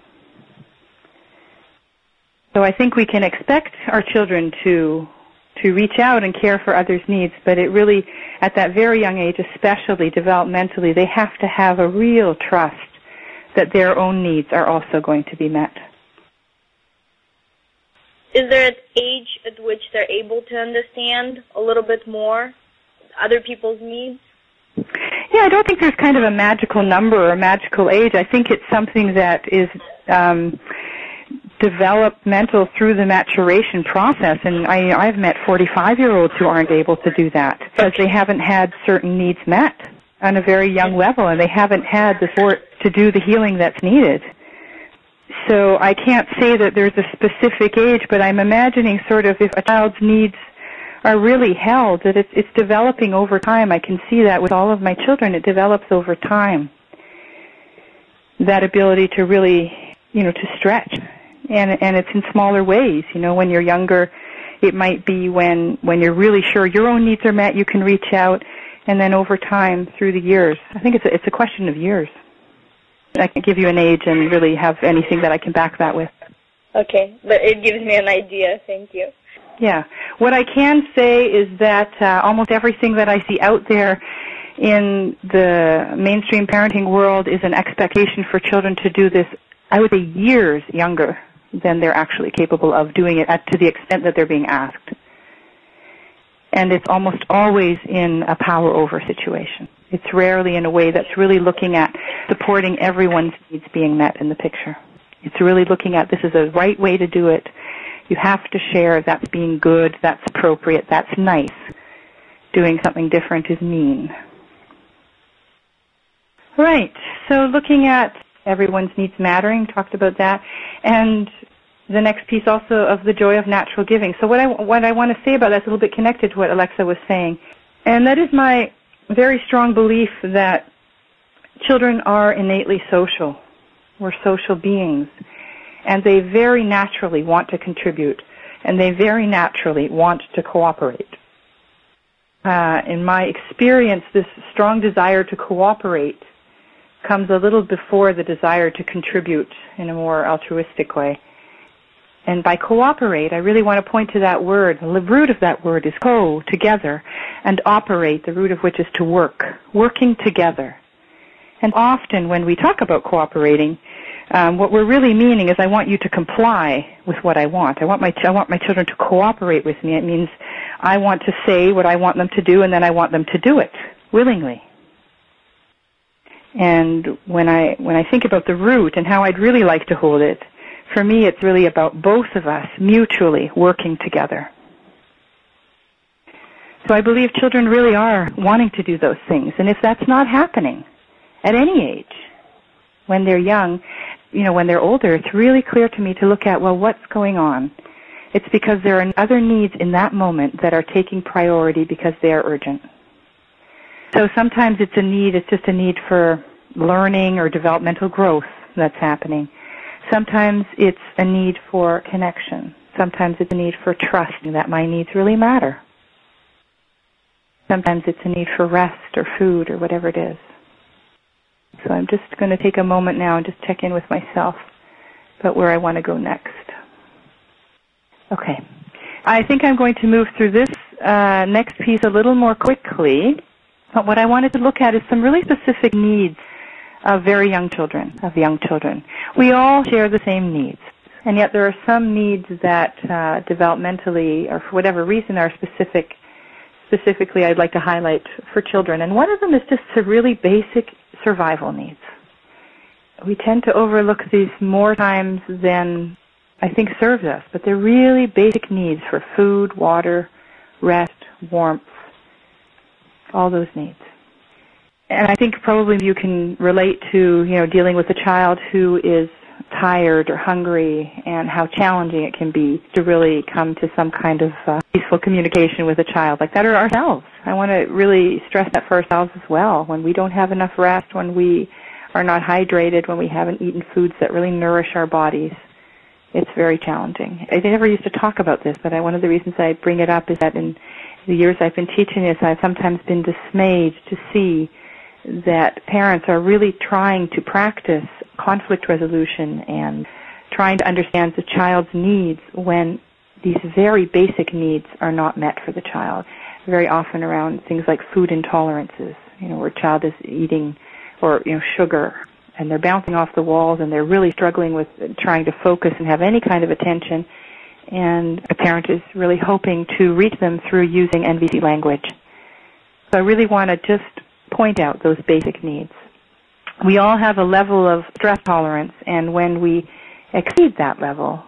So I think we can expect our children to to reach out and care for others' needs, but it really, at that very young age, especially developmentally, they have to have a real trust that their own needs are also going to be met. Is there an age at which they're able to understand a little bit more other people's needs? Yeah, I don't think there's kind of a magical number or a magical age. I think it's something that is um, developmental through the maturation process. And I, I've met forty-five-year-olds who aren't able to do that because they haven't had certain needs met on a very young level, and they haven't had the support to do the healing that's needed. So I can't say that there's a specific age, but I'm imagining sort of if a child's needs are really held, that it's, it's developing over time. I can see that with all of my children. It develops over time, that ability to really, you know, to stretch. And, and it's in smaller ways. You know, when you're younger, it might be when, when you're really sure your own needs are met, you can reach out. And then over time, through the years, I think it's a, it's a question of years. I can't give you an age and really have anything that I can back that with. Okay, but it gives me an idea. Thank you. Yeah. What I can say is that uh, almost everything that I see out there in the mainstream parenting world is an expectation for children to do this, I would say, years younger than they're actually capable of doing it at, to the extent that they're being asked. And it's almost always in a power-over situation. It's rarely in a way that's really looking at supporting everyone's needs being met in the picture. It's really looking at this is a right way to do it. You have to share. That's being good. That's appropriate. That's nice. Doing something different is mean. Right. So looking at everyone's needs mattering, talked about that. And the next piece also of the joy of natural giving. So what I, what I want to say about that is a little bit connected to what Alexa was saying. And that is my very strong belief that children are innately social. We're social beings. And they very naturally want to contribute. And they very naturally want to cooperate. Uh, in my experience, this strong desire to cooperate comes a little before the desire to contribute in a more altruistic way. And by cooperate, I really want to point to that word. The root of that word is co, together, and operate, the root of which is to work, working together. And often when we talk about cooperating, um, what we're really meaning is I want you to comply with what I want. I want my ch- I want my children to cooperate with me. It means I want to say what I want them to do, and then I want them to do it willingly. And when I when I think about the root and how I'd really like to hold it, for me, it's really about both of us mutually working together. So I believe children really are wanting to do those things. And if that's not happening at any age, when they're young, you know, when they're older, it's really clear to me to look at, well, what's going on? It's because there are other needs in that moment that are taking priority because they are urgent. So sometimes it's a need, it's just a need for learning or developmental growth that's happening. Sometimes it's a need for connection. Sometimes it's a need for trust that my needs really matter. Sometimes it's a need for rest or food or whatever it is. So I'm just going to take a moment now and just check in with myself about where I want to go next. Okay. I think I'm going to move through this uh, next piece a little more quickly. But what I wanted to look at is some really specific needs of very young children, of young children. We all share the same needs, and yet there are some needs that uh, developmentally, or for whatever reason, are specific. Specifically, I'd like to highlight for children, and one of them is just the really basic survival needs. We tend to overlook these more times than I think serves us, but they're really basic needs for food, water, rest, warmth, all those needs. And I think probably you can relate to, you know, dealing with a child who is tired or hungry and how challenging it can be to really come to some kind of uh, peaceful communication with a child like that, or ourselves. I want to really stress that for ourselves as well. When we don't have enough rest, when we are not hydrated, when we haven't eaten foods that really nourish our bodies, it's very challenging. I never used to talk about this, but I, one of the reasons I bring it up is that in the years I've been teaching this, I've sometimes been dismayed to see that parents are really trying to practice conflict resolution and trying to understand the child's needs when these very basic needs are not met for the child. Very often around things like food intolerances, you know, where a child is eating or, you know, sugar, and they're bouncing off the walls and they're really struggling with trying to focus and have any kind of attention, and a parent is really hoping to reach them through using N V C language. So I really want to just point out those basic needs. We all have a level of stress tolerance, and when we exceed that level,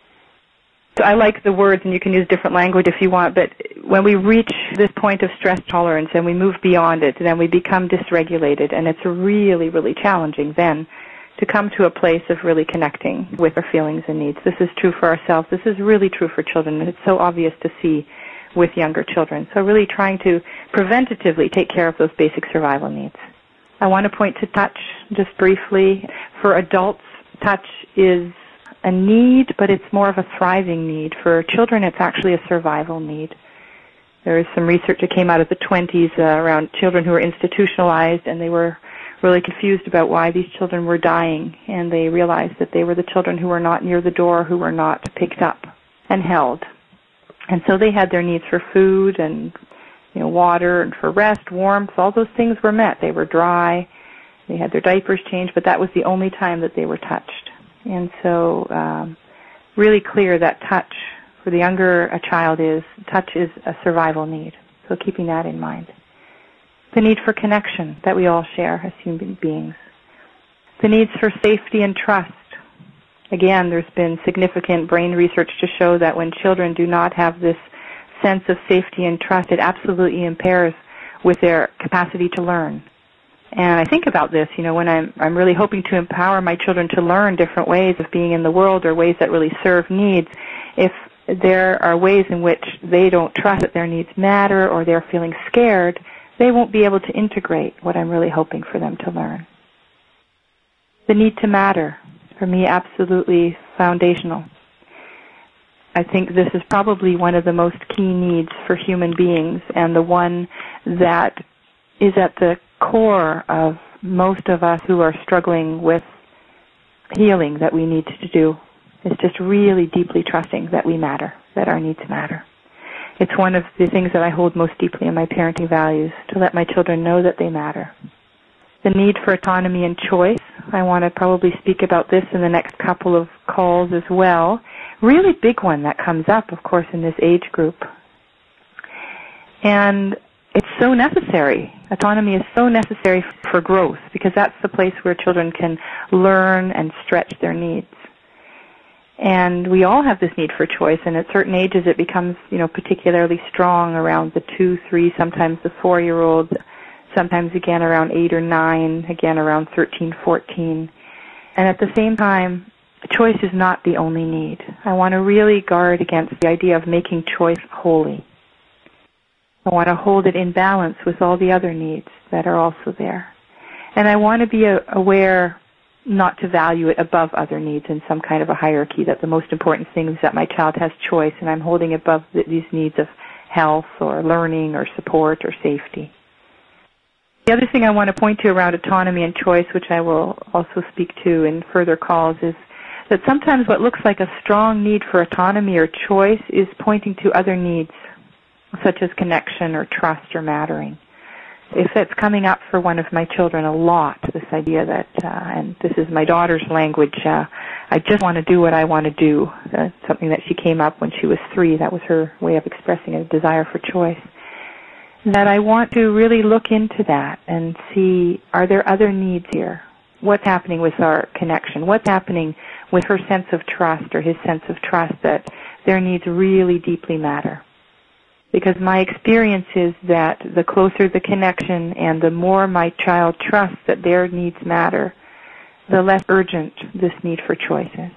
so I like the words, and you can use different language if you want, but when we reach this point of stress tolerance and we move beyond it, then we become dysregulated, and it's really, really challenging then to come to a place of really connecting with our feelings and needs. This is true for ourselves. This is really true for children, and it's so obvious to see with younger children. So really trying to preventatively take care of those basic survival needs. I want to point to touch just briefly. For adults, touch is a need, but it's more of a thriving need. For children, it's actually a survival need. There is some research that came out of the twenties uh, around children who were institutionalized, and they were really confused about why these children were dying, and they realized that they were the children who were not near the door, who were not picked up and held. And so they had their needs for food and, you know, water, and for rest, warmth. All those things were met. They were dry. They had their diapers changed, but that was the only time that they were touched. And so um, really clear that touch, for the younger a child is, touch is a survival need. So keeping that in mind. The need for connection that we all share as human beings. The needs for safety and trust. Again, there's been significant brain research to show that when children do not have this sense of safety and trust, it absolutely impairs with their capacity to learn. And I think about this, you know, when I'm I'm really hoping to empower my children to learn different ways of being in the world, or ways that really serve needs. If there are ways in which they don't trust that their needs matter, or they're feeling scared, they won't be able to integrate what I'm really hoping for them to learn. The need to matter, for me, absolutely foundational. I think this is probably one of the most key needs for human beings, and the one that is at the core of most of us who are struggling with healing that we need to do, is just really deeply trusting that we matter, that our needs matter. It's one of the things that I hold most deeply in my parenting values, to let my children know that they matter. The need for autonomy and choice. I want to probably speak about this in the next couple of calls as well. Really big one that comes up, of course, in this age group. And it's so necessary. Autonomy is so necessary for growth, because that's the place where children can learn and stretch their needs. And we all have this need for choice, and at certain ages it becomes, you know, particularly strong around the two, three, sometimes the four-year-olds, sometimes again around eight or nine, again around thirteen, fourteen. And at the same time, choice is not the only need. I want to really guard against the idea of making choice holy. I want to hold it in balance with all the other needs that are also there. And I want to be aware not to value it above other needs in some kind of a hierarchy, that the most important thing is that my child has choice, and I'm holding above these needs of health or learning or support or safety. The other thing I want to point to around autonomy and choice, which I will also speak to in further calls, is that sometimes what looks like a strong need for autonomy or choice is pointing to other needs, such as connection or trust or mattering. If that's coming up for one of my children a lot, this idea that, uh, and this is my daughter's language, uh, I just want to do what I want to do, uh, something that she came up when she was three. That was her way of expressing a desire for choice. That I want to really look into that and see, are there other needs here? What's happening with our connection? What's happening with her sense of trust or his sense of trust that their needs really deeply matter? Because my experience is that the closer the connection and the more my child trusts that their needs matter, the less urgent this need for choice is.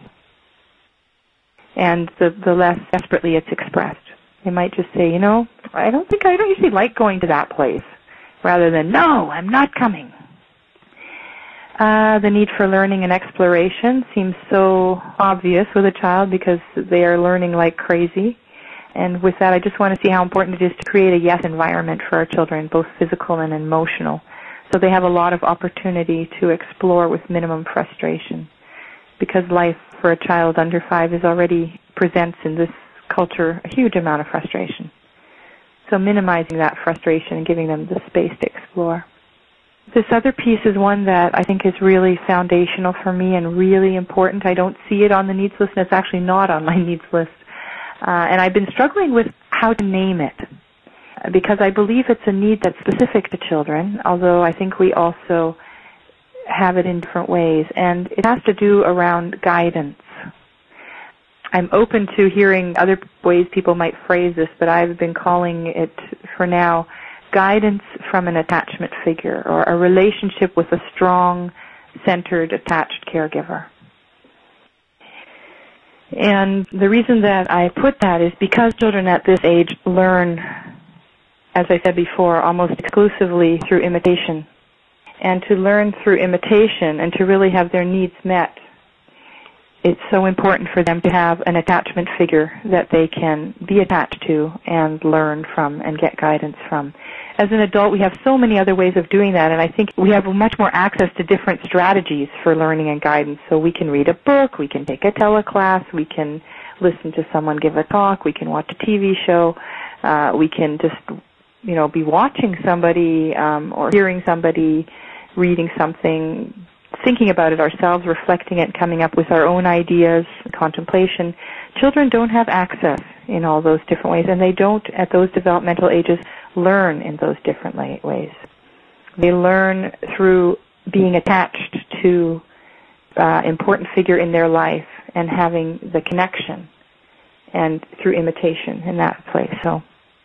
And the, the less desperately it's expressed. They might just say, you know, I don't think I don't usually like going to that place, rather than, no, I'm not coming. Uh, the need for learning and exploration seems so obvious with a child because they are learning like crazy. And with that, I just want to see how important it is to create a yes environment for our children, both physical and emotional, so they have a lot of opportunity to explore with minimum frustration. Because life for a child under five is already presents in this culture a huge amount of frustration. So minimizing that frustration and giving them the space to explore. This other piece is one that I think is really foundational for me and really important. I don't see it on the needs list, and it's actually not on my needs list. Uh, and I've been struggling with how to name it, because I believe it's a need that's specific to children, although I think we also have it in different ways. And it has to do around guidance. I'm open to hearing other ways people might phrase this, but I've been calling it, for now, guidance from an attachment figure, or a relationship with a strong, centered, attached caregiver. And the reason that I put that is because children at this age learn, as I said before, almost exclusively through imitation. And to learn through imitation and to really have their needs met, it's so important for them to have an attachment figure that they can be attached to and learn from and get guidance from. As an adult, we have so many other ways of doing that, and I think we have much more access to different strategies for learning and guidance. So we can read a book, we can take a teleclass, we can listen to someone give a talk, we can watch a T V show, uh, we can just, you know, be watching somebody um, or hearing somebody, reading something, thinking about it ourselves, reflecting it, coming up with our own ideas, contemplation. Children don't have access in all those different ways, and they don't, at those developmental ages, learn in those different ways. They learn through being attached to uh, important figure in their life and having the connection, and through imitation in that place. So,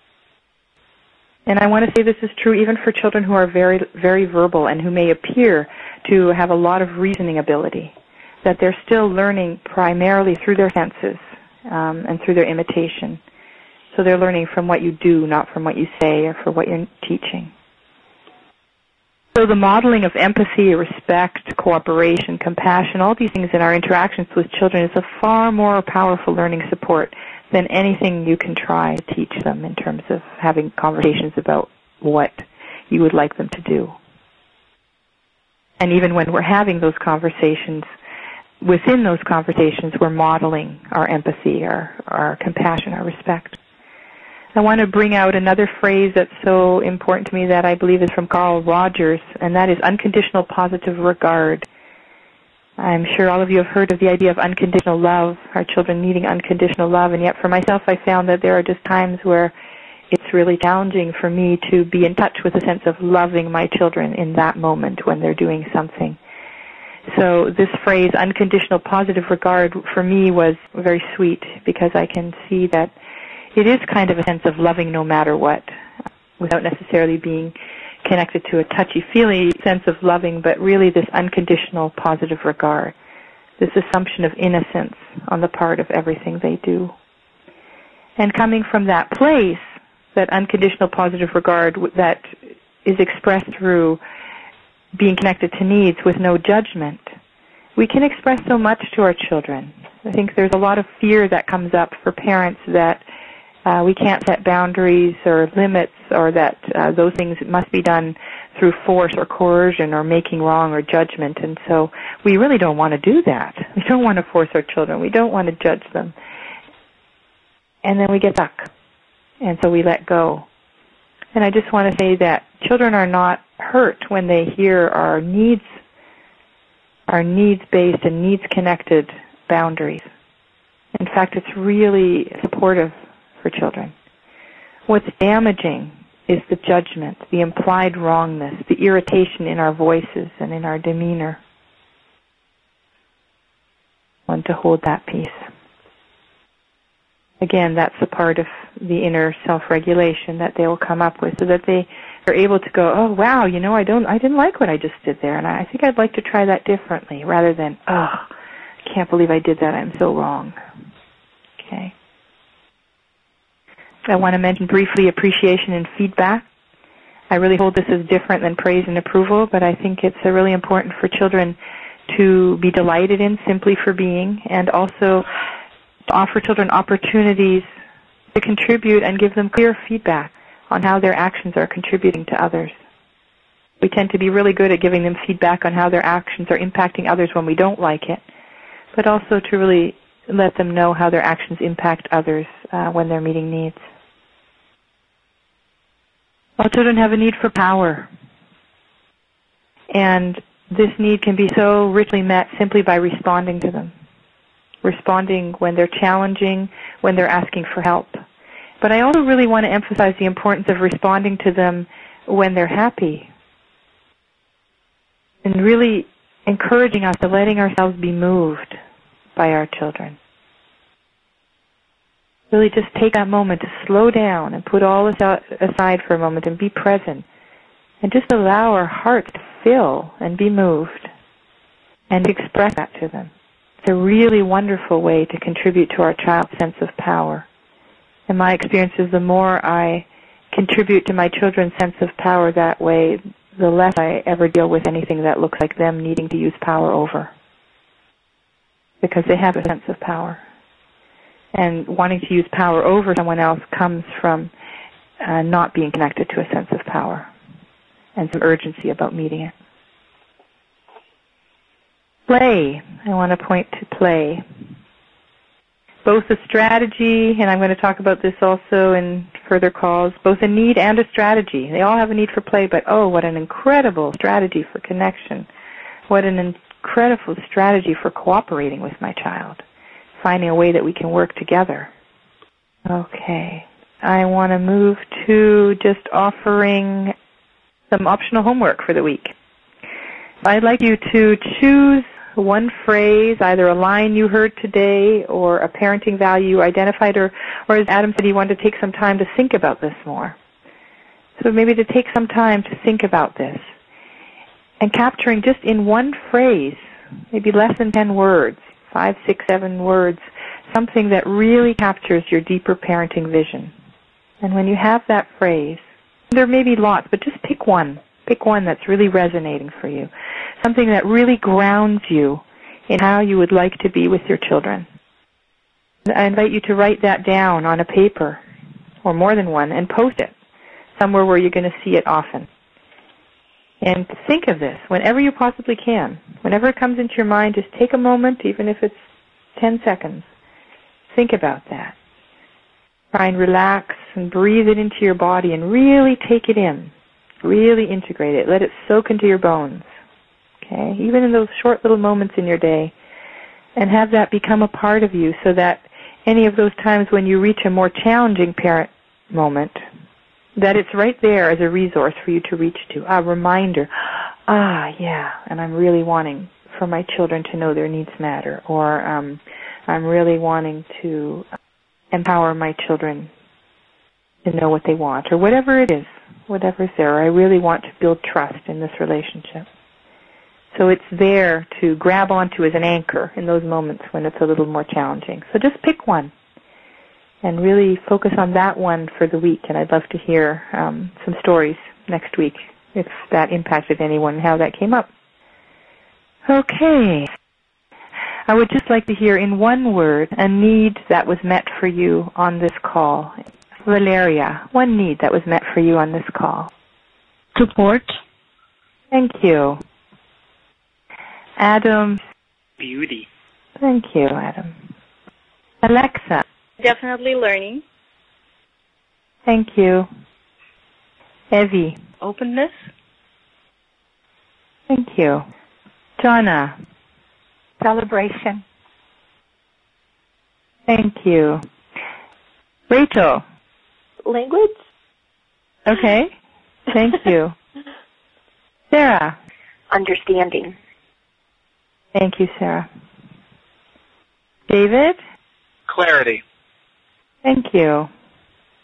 and I want to say this is true even for children who are very, very verbal and who may appear to have a lot of reasoning ability, that they're still learning primarily through their senses um, and through their imitation. So they're learning from what you do, not from what you say or for what you're teaching. So the modeling of empathy, respect, cooperation, compassion, all these things in our interactions with children is a far more powerful learning support than anything you can try to teach them in terms of having conversations about what you would like them to do. And even when we're having those conversations, within those conversations, we're modeling our empathy, our, our compassion, our respect. I want to bring out another phrase that's so important to me that I believe is from Carl Rogers, and that is unconditional positive regard. I'm sure all of you have heard of the idea of unconditional love, our children needing unconditional love, and yet for myself I found that there are just times where it's really challenging for me to be in touch with a sense of loving my children in that moment when they're doing something. So this phrase, unconditional positive regard, for me was very sweet because I can see that it is kind of a sense of loving no matter what, without necessarily being connected to a touchy-feely sense of loving, but really this unconditional positive regard, this assumption of innocence on the part of everything they do. And coming from that place, that unconditional positive regard that is expressed through being connected to needs with no judgment, we can express so much to our children. I think there's a lot of fear that comes up for parents that uh, we can't set boundaries or limits, or that uh, those things must be done through force or coercion or making wrong or judgment. And so we really don't want to do that. We don't want to force our children. We don't want to judge them. And then we get stuck. And so we let go. And I just want to say that children are not hurt when they hear our needs, our needs-based and needs-connected boundaries. In fact, it's really supportive for children. What's damaging is the judgment, the implied wrongness, the irritation in our voices and in our demeanor. I want to hold that piece. Again, that's a part of the inner self-regulation that they will come up with, so that they are able to go, oh wow, you know, I don't, I didn't like what I just did there, and I think I'd like to try that differently, rather than, oh, I can't believe I did that, I'm so wrong. Okay. I want to mention briefly appreciation and feedback. I really hold this as different than praise and approval, but I think it's uh, really important for children to be delighted in simply for being, and also to offer children opportunities to contribute and give them clear feedback on how their actions are contributing to others. We tend to be really good at giving them feedback on how their actions are impacting others when we don't like it, but also to really let them know how their actions impact others uh, when they're meeting needs. All children have a need for power, and this need can be so richly met simply by responding to them, responding when they're challenging, when they're asking for help. But I also really want to emphasize the importance of responding to them when they're happy, and really encouraging us to letting ourselves be moved by our children. Really just take that moment to slow down and put all this aside for a moment and be present, and just allow our hearts to fill and be moved and express that to them. It's a really wonderful way to contribute to our child's sense of power. And my experience is the more I contribute to my children's sense of power that way, the less I ever deal with anything that looks like them needing to use power over, because they have a sense of power. And wanting to use power over someone else comes from uh, not being connected to a sense of power and some urgency about meeting it. Play. I want to point to play. Both a strategy, and I'm going to talk about this also in further calls, both a need and a strategy. They all have a need for play, but oh, what an incredible strategy for connection. What an incredible strategy for cooperating with my child, finding a way that we can work together. Okay. I want to move to just offering some optional homework for the week. I'd like you to choose one phrase, either a line you heard today or a parenting value you identified, or, or as Adam said, he wanted to take some time to think about this more. So maybe to take some time to think about this, and capturing just in one phrase, maybe less than ten words, five, six, seven words, something that really captures your deeper parenting vision. And when you have that phrase, there may be lots, but just pick one. Pick one that's really resonating for you. Something that really grounds you in how you would like to be with your children. I invite you to write that down on a paper, or more than one, and post it somewhere where you're going to see it often. And think of this whenever you possibly can. Whenever it comes into your mind, just take a moment, even if it's ten seconds. Think about that. Try and relax and breathe it into your body and really take it in. Really integrate it. Let it soak into your bones. Okay? Even in those short little moments in your day. And have that become a part of you, so that any of those times when you reach a more challenging parent moment, that it's right there as a resource for you to reach to, a reminder, ah, yeah, and I'm really wanting for my children to know their needs matter, or um, I'm really wanting to empower my children to know what they want, or whatever it is, whatever's there, or I really want to build trust in this relationship. So it's there to grab onto as an anchor in those moments when it's a little more challenging. So just pick one and really focus on that one for the week. And I'd love to hear um, some stories next week if that impacted anyone and how that came up. Okay. I would just like to hear in one word a need that was met for you on this call. Valeria, one need that was met for you on this call. Support. Thank you. Adam. Beauty. Thank you, Adam. Alexa. Definitely learning. Thank you. Evie. Openness. Thank you. Donna. Celebration. Thank you. Rachel. Language. Okay. Thank you. Sarah. Understanding. Thank you, Sarah. David. Clarity. Thank you.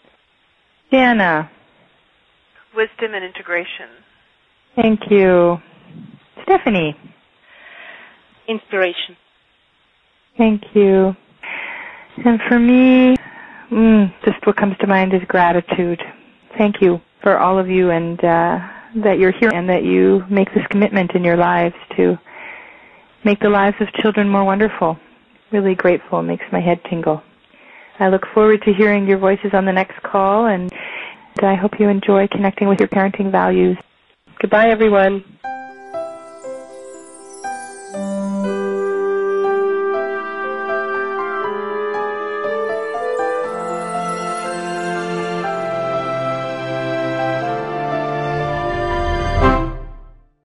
Jana. Wisdom and integration. Thank you. Stephanie. Inspiration. Thank you. And for me, mm, just what comes to mind is gratitude. Thank you for all of you, and uh, that you're here and that you make this commitment in your lives to make the lives of children more wonderful. Really grateful. It makes my head tingle. I look forward to hearing your voices on the next call, and I hope you enjoy connecting with your parenting values. Goodbye, everyone.